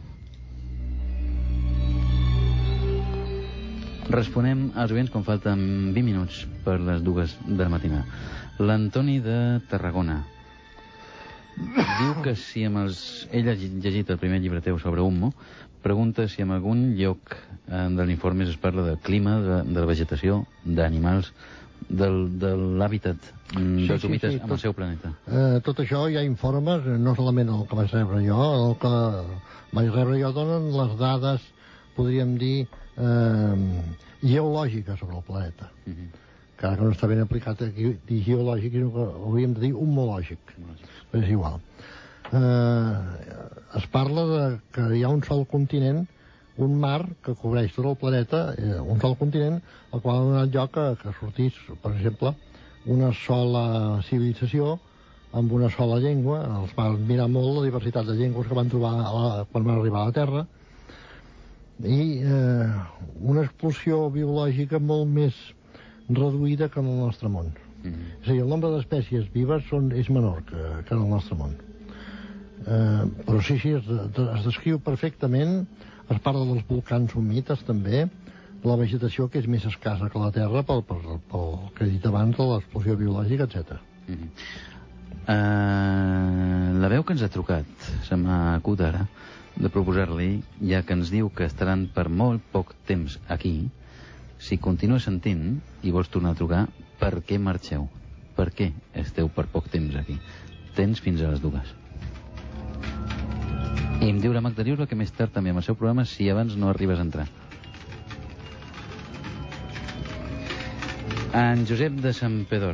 Speaker 1: Responem als oients quan falten vint minuts per les dues de la matinada. L'Antoni de Tarragona diu que si amb els... Ell ha llegit el primer llibre teu sobre Hummo, pregunta si en algun lloc eh, de l'informe es parla del clima, de, de la vegetació, d'animals, del, de l'hàbitat mm, dels
Speaker 5: sí,
Speaker 1: humites
Speaker 5: sí, sí,
Speaker 1: amb el seu planeta.
Speaker 5: Eh, tot això hi ha informes, no solament el que vaig rebre jo, el que vaig rebre jo donen les dades, podríem dir, eh, geològiques sobre el planeta. Uh -huh. Que ara que no està ben aplicat aquí dir geològic, sinó que hauríem de dir homològic. Però és igual. Eh, es parla de que hi ha un sol continent, un mar que cobreix tot el planeta, eh, un sol continent, al qual ha donat lloc a que sortís, per exemple, una sola civilització amb una sola llengua. Els va admirar molt la diversitat de llengües que van trobar a la, quan van arribar a la Terra, i eh, una explosió biològica molt més reduïda que en el nostre món. Mm-hmm. És a dir, el nombre d'espècies vives són, és menor que, que en el nostre món. Eh, però sí, sí, es, es descriu perfectament. Es parla dels volcans humites, també, la vegetació que és més escassa que la Terra pel, pel, pel que he dit abans de l'explosió biològica, etcètera.
Speaker 1: Mm-hmm. uh, La veu que ens ha trucat, se m'ha acut ara, de proposar-li, ja que ens diu que estaran per molt poc temps aquí, si continues sentint i vols tornar a trucar, per què marxeu? Per què esteu per poc temps aquí? Tens fins a les dues. I em diu la Magda Rius que més tard també amb el seu programa, si abans no arribes a entrar. En Josep de Sant Pedor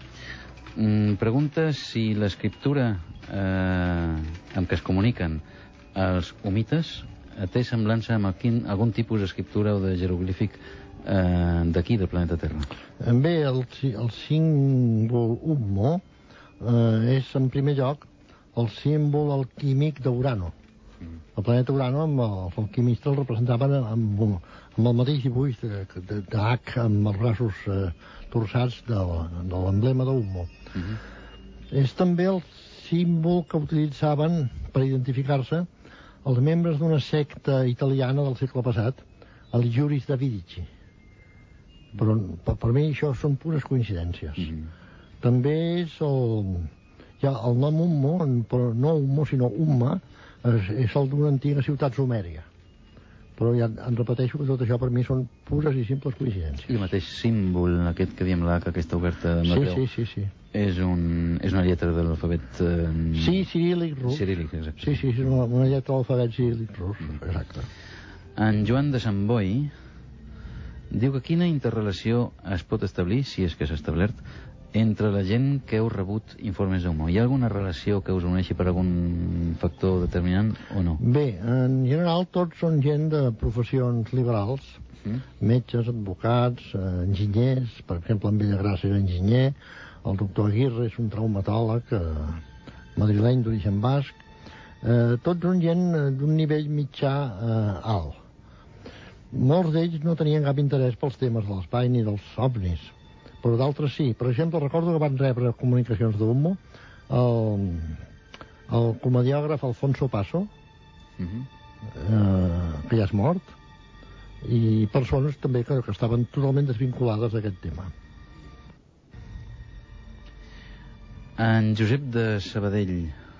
Speaker 1: mm, pregunta si l'escriptura eh, amb què es comuniquen els humites té semblança amb quin, algun tipus d'escriptura o de jeroglífic eh, d'aquí, del planeta Terra.
Speaker 5: Bé, el, el símbol Hummo eh, és, en primer lloc, el símbol alquímic d'Urano. El planeta Urano, amb els alquimistes el representaven amb, amb el mateix dibuix de, de, de H, amb els braços eh, torçats de, de l'emblema d'Hummo. Uh-huh. És també el símbol que utilitzaven per identificar-se els membres d'una secta italiana del segle passat, el Juris Davidici. Però per, per mi això són pures coincidències. Uh-huh. També és el, ja, el nom Hummo, però no Hummo, sinó Umma, és, és el d'una antiga ciutat sumèria. Però ja em repeteixo que tot això per mi són pures i simples coincidències.
Speaker 1: I el mateix símbol, aquest que diem l'H, aquesta oberta de Mateu,
Speaker 5: sí, sí, sí, sí.
Speaker 1: És, un, és una lletra de l'alfabet... Eh...
Speaker 5: Sí, ciríl·lic rus.
Speaker 1: Ciríl·lic, exacte.
Speaker 5: Sí, sí, és una, una lletra de l'alfabet ciríl·lic rus, exacte.
Speaker 1: En Joan de Sant Boi diu que quina interrelació es pot establir, si és que s'ha establert, entre la gent que heu rebut informes d'Hummo. Hi ha alguna relació que us uneixi per algun factor determinant o no?
Speaker 5: Bé, en general tots són gent de professions liberals, mm. metges, advocats, eh, enginyers, per exemple en Villagrassa era enginyer, el doctor Aguirre és un traumatòleg eh, madrileny d'origen basc, eh, tots són gent d'un nivell mitjà eh, alt. Molts d'ells no tenien cap interès pels temes de l'espai ni dels ovnis, però d'altres sí. Per exemple, recordo que van rebre comunicacions d'Hummo el, el comediògraf Alfonso Paso, uh-huh. eh, que ja és mort, i persones també que, que estaven totalment desvinculades d'aquest tema.
Speaker 1: En Josep de Sabadell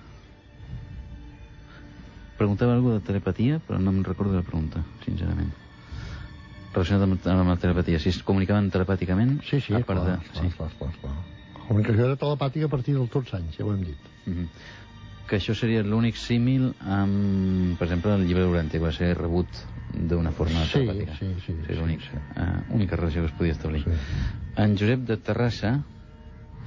Speaker 1: preguntava alguna de telepatia, però no em recordo la pregunta, sincerament. Relacionat amb, amb la telepatia, si es comunicaven telepàticament?
Speaker 5: Sí, sí,
Speaker 1: a
Speaker 5: clar,
Speaker 1: part de...
Speaker 5: clar,
Speaker 1: sí.
Speaker 5: clar, clar, clar. La comunicació era telepàtica a partir dels tots anys, ja ho hem dit.
Speaker 1: Uh-huh. Que això seria l'únic símil amb, per exemple, el llibre d'Urante, que va ser rebut d'una forma
Speaker 5: sí,
Speaker 1: telepàtica.
Speaker 5: Sí, sí,
Speaker 1: sí.
Speaker 5: sí,
Speaker 1: l'únic,
Speaker 5: sí.
Speaker 1: Uh, única relació que es podia establir.
Speaker 5: Sí.
Speaker 1: En Josep de Terrassa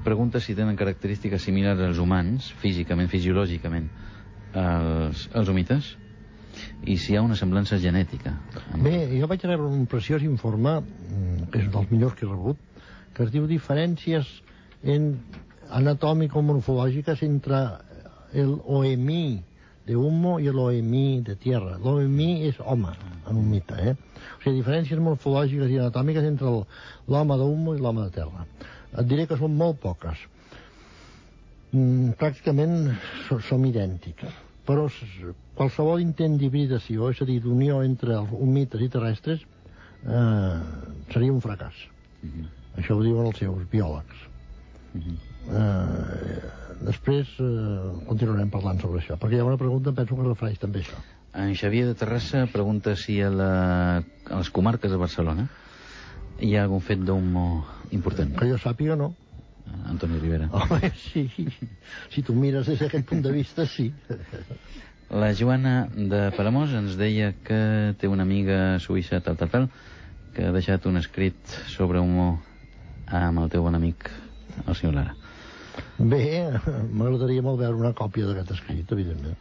Speaker 1: pregunta si tenen característiques similars als humans, físicament, fisiològicament, als, als humites, i si hi ha una semblança genètica.
Speaker 5: Bé, jo vaig rebre un preciós informe, que és dels millors que he rebut, que es diu diferències en anatòmico-morfològiques entre el oemí de humo i l'oemí de tierra. L'oemí és home, en un mite, eh? O sigui, diferències morfològiques i anatòmiques entre l'home d'humo i l'home de terra. Et diré que són molt poques. Mm, pràcticament som idèntics. Però qualsevol intent d'hibridació, és a dir, d'unió entre els humites i terrestres, eh, seria un fracàs. Uh-huh. Això ho diuen els seus biòlegs. Uh-huh. eh, després eh, continuarem parlant sobre això, perquè hi ha una pregunta, penso que refereix també a això.
Speaker 1: En Xavier de Terrassa pregunta si a, la, a les comarques de Barcelona hi ha algun fet d'humo important.
Speaker 5: Que jo sàpiga, no.
Speaker 1: Antoni Rivera.
Speaker 5: Home, sí. Si tu mires des d'aquest punt de vista, sí.
Speaker 1: La Joana de Palamós ens deia que té una amiga suïssa, tal, tal, tal, que ha deixat un escrit sobre humo amb el teu bon amic, el senyor Lara.
Speaker 5: Bé, m'agradaria molt veure una còpia d'aquest escrit, evidentment.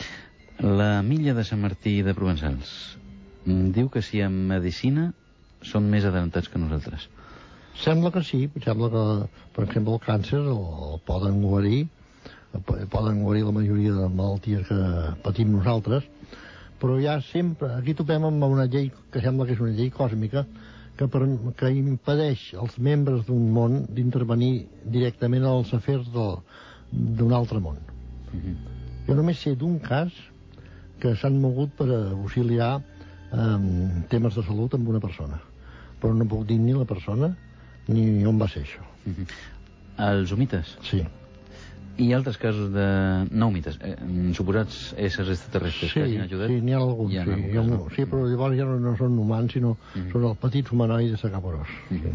Speaker 1: La Milla de Sant Martí de Provençals diu que si en medicina són més adelantats que nosaltres.
Speaker 5: Sembla que sí, sembla que, per exemple, el càncer el, el poden guarir, poden guarir la majoria de malalties que patim nosaltres, però ja sempre, aquí topem amb una llei que sembla que és una llei còsmica, que, per, que impedeix als membres d'un món d'intervenir directament als afers d'un altre món. Mm-hmm. Jo només sé d'un cas que s'han mogut per auxiliar eh, temes de salut amb una persona, però no puc dir ni la persona ni on va ser això.
Speaker 1: Mm-hmm. Els humites?
Speaker 5: Sí.
Speaker 1: I altres casos de no humites, eh, suposats éssers extraterrestres
Speaker 5: sí,
Speaker 1: que hagin ajudat?
Speaker 5: Sí, n'hi ha algun, ja, sí. Ha, no, sí, però llavors ja no, no són humans, sinó mm-hmm. són els petits humanoides de Caporós. Mm-hmm.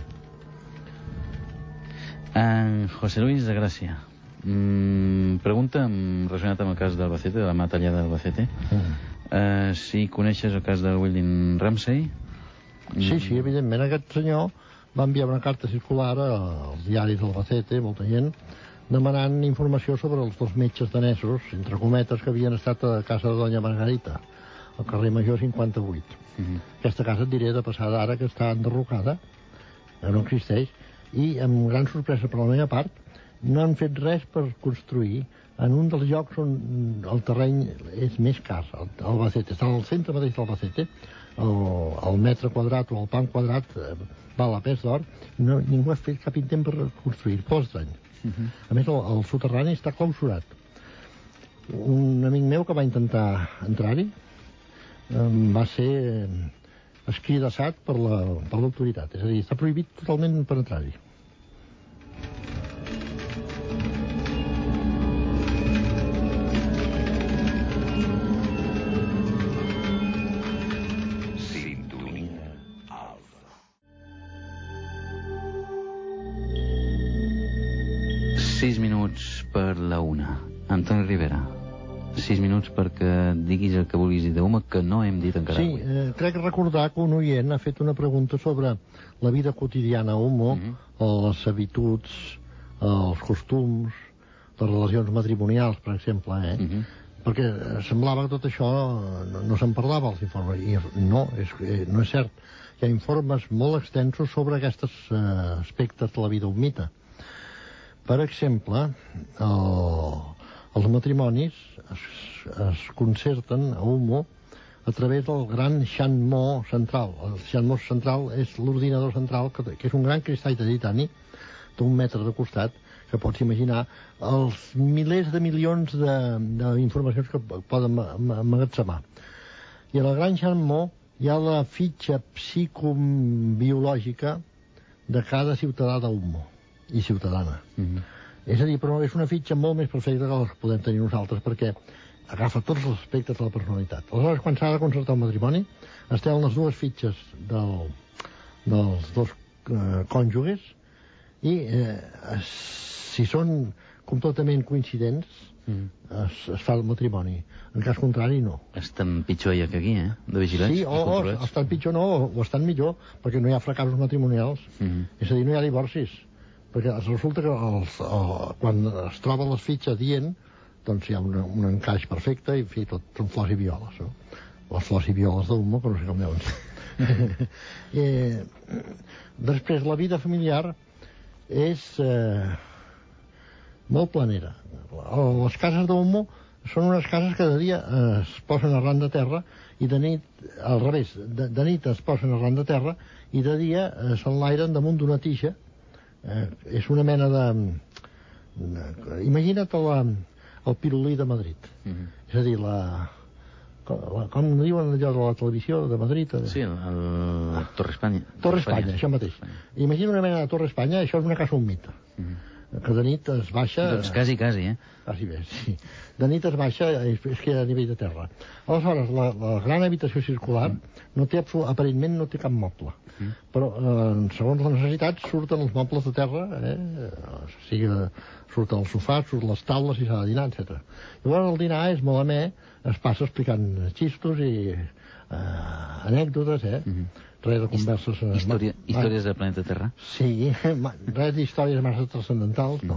Speaker 5: Sí.
Speaker 1: En José Luis de Gràcia mm, pregunta, relacionat amb el cas d'Albacete, de la mà tallada d'Albacete, mm. eh, si coneixes el cas de William Ramsey.
Speaker 5: Sí, sí, evidentment. Aquest senyor va enviar una carta circular als diaris d'Albacete, molta gent, demanant informació sobre els dos metges danesos, entre cometes, que havien estat a casa de Doña Margarita, al carrer Major cinquanta-vuit. Mm-hmm. Aquesta casa, et diré de passada ara, que està enderrocada, que no existeix, i amb gran sorpresa per la meva part, no han fet res per construir en un dels llocs on el terreny és més car, Albacete. Està al centre mateix d'Albacete, el, el metre quadrat o el pan quadrat eh, val a pes d'or, no, ningú ha fet cap intent per construir, post d'any. Uh-huh. A més, el, el soterrani està clausurat. Un amic meu que va intentar entrar-hi um, va ser escridassat per l'autoritat. És a dir, està prohibit totalment per entrar-hi.
Speaker 1: Sis minuts per la una. Antoni Rivera, sis minuts perquè diguis el que vulguis dir d'Humo, que no hem dit encara.
Speaker 5: Sí, eh, crec recordar que un oient ha fet una pregunta sobre la vida quotidiana a Humo, mm-hmm. les habituds, els costums, les relacions matrimonials, per exemple, eh? Mm-hmm. Perquè semblava que tot això no, no se'n parlava als informes, i no, és, no és cert. Hi ha informes molt extensos sobre aquests eh, aspectes de la vida humita. Per exemple, el, els matrimonis es, es concerten a Humo a través del gran Xanmó central. El Xanmó central és l'ordinador central, que, que és un gran cristall de titani d'un metre de costat, que pots imaginar els milers de milions d'informacions que poden emmagatzemar. I a la gran Xanmó hi ha la fitxa psicobiològica de cada ciutadà d'Humo i ciutadana. Mm-hmm. És a dir, però és una fitxa molt més perfecta que les que podem tenir nosaltres, perquè agafa tots els aspectes de la personalitat. Aleshores, quan s'ha de concertar un matrimoni, es treuen les dues fitxes del, dels dos eh, cònjuges i eh, es, si són completament coincidents, mm. es, es fa el matrimoni. En cas contrari, no.
Speaker 1: Estan pitjor ja que aquí, eh? De vigilants.
Speaker 5: Sí, o, o estan pitjor no, o estan millor, perquè no hi ha fracassos matrimonials. Mm. És a dir, no hi ha divorcis. perquè resulta que els, el, quan es troben les fitxes dient, doncs hi ha una, un encaix perfecte i en fi, tot són flors i violes, no? Les flors i violes d'Humo, que no sé com deuen. eh, després, la vida familiar és eh, molt planera. Les cases d'Humo són unes cases que de dia eh, es posen arran de terra i de nit, al revés, de, de nit es posen arran de terra i de dia eh, s'enlairen damunt d'una tija. Eh, és una mena de... de imagina't la, el pirulí de Madrid. Mm-hmm. És a dir, la... Com, la, com diuen allò de la televisió de Madrid? Eh?
Speaker 1: Sí, el, el Torre Espanya.
Speaker 5: Torre Espanya, Espanya, això mateix. Espanya. Imagina una mena de Torre Espanya, això és una casa humita. Mm-hmm. Que de nit es baixa...
Speaker 1: Doncs quasi, quasi, eh?
Speaker 5: Quasi bé, sí. De nit es baixa i es queda a nivell de terra. Aleshores, la, la gran habitació circular mm. no té absolut, aparentment no té cap moble. Mm. Però, eh, segons les necessitats, surten els mobles de terra, eh? O sigui, surten els sofàs, surten les taules i s'ha de dinar, etcètera. Llavors, el dinar és molt amè, es passa explicant xistos i eh, anècdotes, eh? Mm-hmm. Res de converses...
Speaker 1: Història, ma... històries del planeta Terra?
Speaker 5: Sí, res d'històries massa transcendentals, no.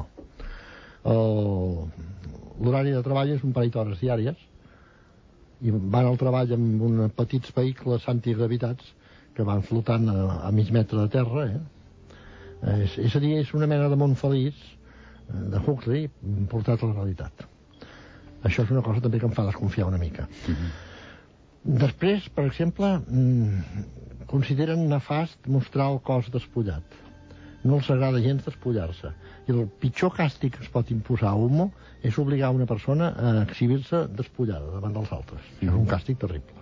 Speaker 5: L'horari de treball és un parell d'hores diàries i van al treball amb uns petits vehicles antigravitats que van flotant a, a mig metre de terra, eh? És, és a dir, és una mena de món feliç de Huxley portat a la realitat. Això és una cosa també que em fa desconfiar una mica. Mm-hmm. Després, per exemple, consideren nefast mostrar el cos despullat. No els agrada gens despullar-se. I el pitjor càstig que es pot imposar a Humo és obligar una persona a exhibir-se despullada davant dels altres. Mm-hmm. És un càstig terrible.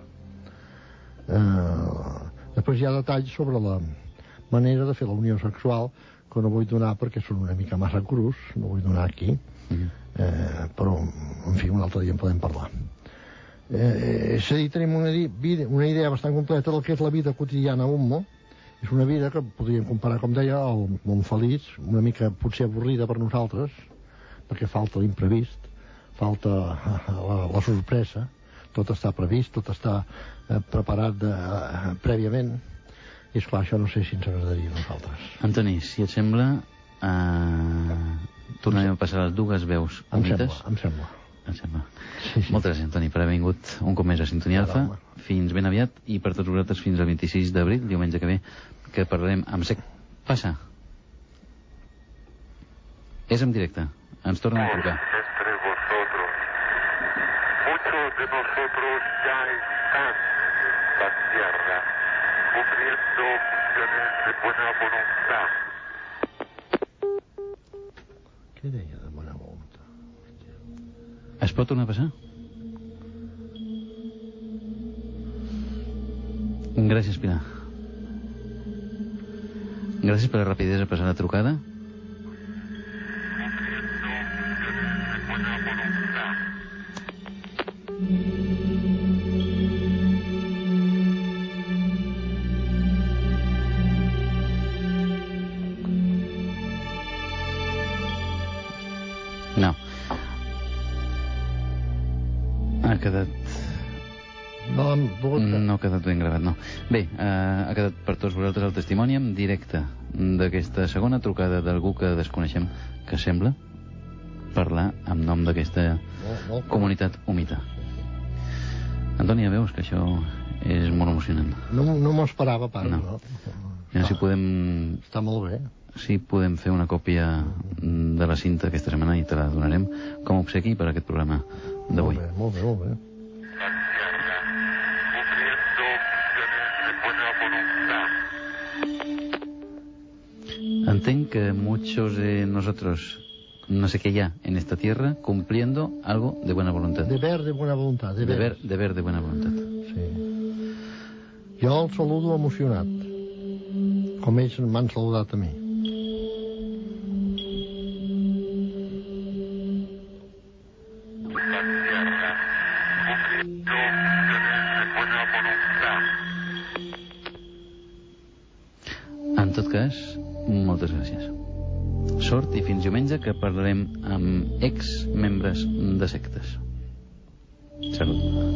Speaker 5: Uh, després hi ha detalls sobre la manera de fer la unió sexual que no vull donar perquè són una mica massa crus, no vull donar aquí. Mm-hmm. uh, però, en fi, un altre dia en podem parlar. Eh, és a dir, tenim una, vida, una idea bastant completa del que és la vida quotidiana a Humo. És una vida que podríem comparar, com deia, al món feliç, una mica potser avorrida per nosaltres, perquè falta l'imprevist, falta la, la sorpresa, tot està previst, tot està eh, preparat de, eh, prèviament, i esclar, això no sé si ens agradaria a nosaltres.
Speaker 1: Antoni, si et sembla, eh, tornarem a passar les dues veus unides.
Speaker 5: Em sembla, em sembla.
Speaker 1: Em sembla. Sí, sí. Moltes gràcies, Antoni, per haver vingut un cop més a Sintonia Alfa. Fins ben aviat, i per tots vosaltres fins al vint-i-sis d'abril, diumenge que ve, que parlarem amb sec. Passa. És en directe. Ens tornen a trucar.
Speaker 15: Entre vosotros. Muchos de nosotros ya están en esta tierra, cumpliendo misiones de buena voluntad.
Speaker 5: Què deia de bona voluntat?
Speaker 1: Es pot tornar a passar? Gràcies, Pilar. Gràcies per la rapidesa de passar la trucada. No. Ha quedat...
Speaker 5: No,
Speaker 1: no ha quedat ben gravat, no. Bé, eh, ha quedat per tots vosaltres el testimoni en directe d'aquesta segona trucada d'algú que desconeixem, que sembla parlar en nom d'aquesta no, no, comunitat humita. Antoni, ja veus que això és molt emocionant.
Speaker 5: No, no m'ho esperava, pas, no. no.
Speaker 1: Ja, si podem...
Speaker 5: Està molt bé.
Speaker 1: Si podem fer una còpia de la cinta aquesta setmana i te la donarem com a obsequi per a aquest programa d'avui.
Speaker 5: Molt bé, molt bé, molt bé.
Speaker 1: Entenc que muchos de nosotros, no sé qué ya, en esta tierra, cumpliendo algo de buena voluntad.
Speaker 5: Deber de buena voluntad. Deber,
Speaker 1: deber, deber de buena voluntad.
Speaker 5: Sí. Jo el saludo emocionat, com ells m'han saludat a mi.
Speaker 1: En tot cas, moltes gràcies. Sort i fins diumenge, que parlarem amb ex-membres de sectes. Salut.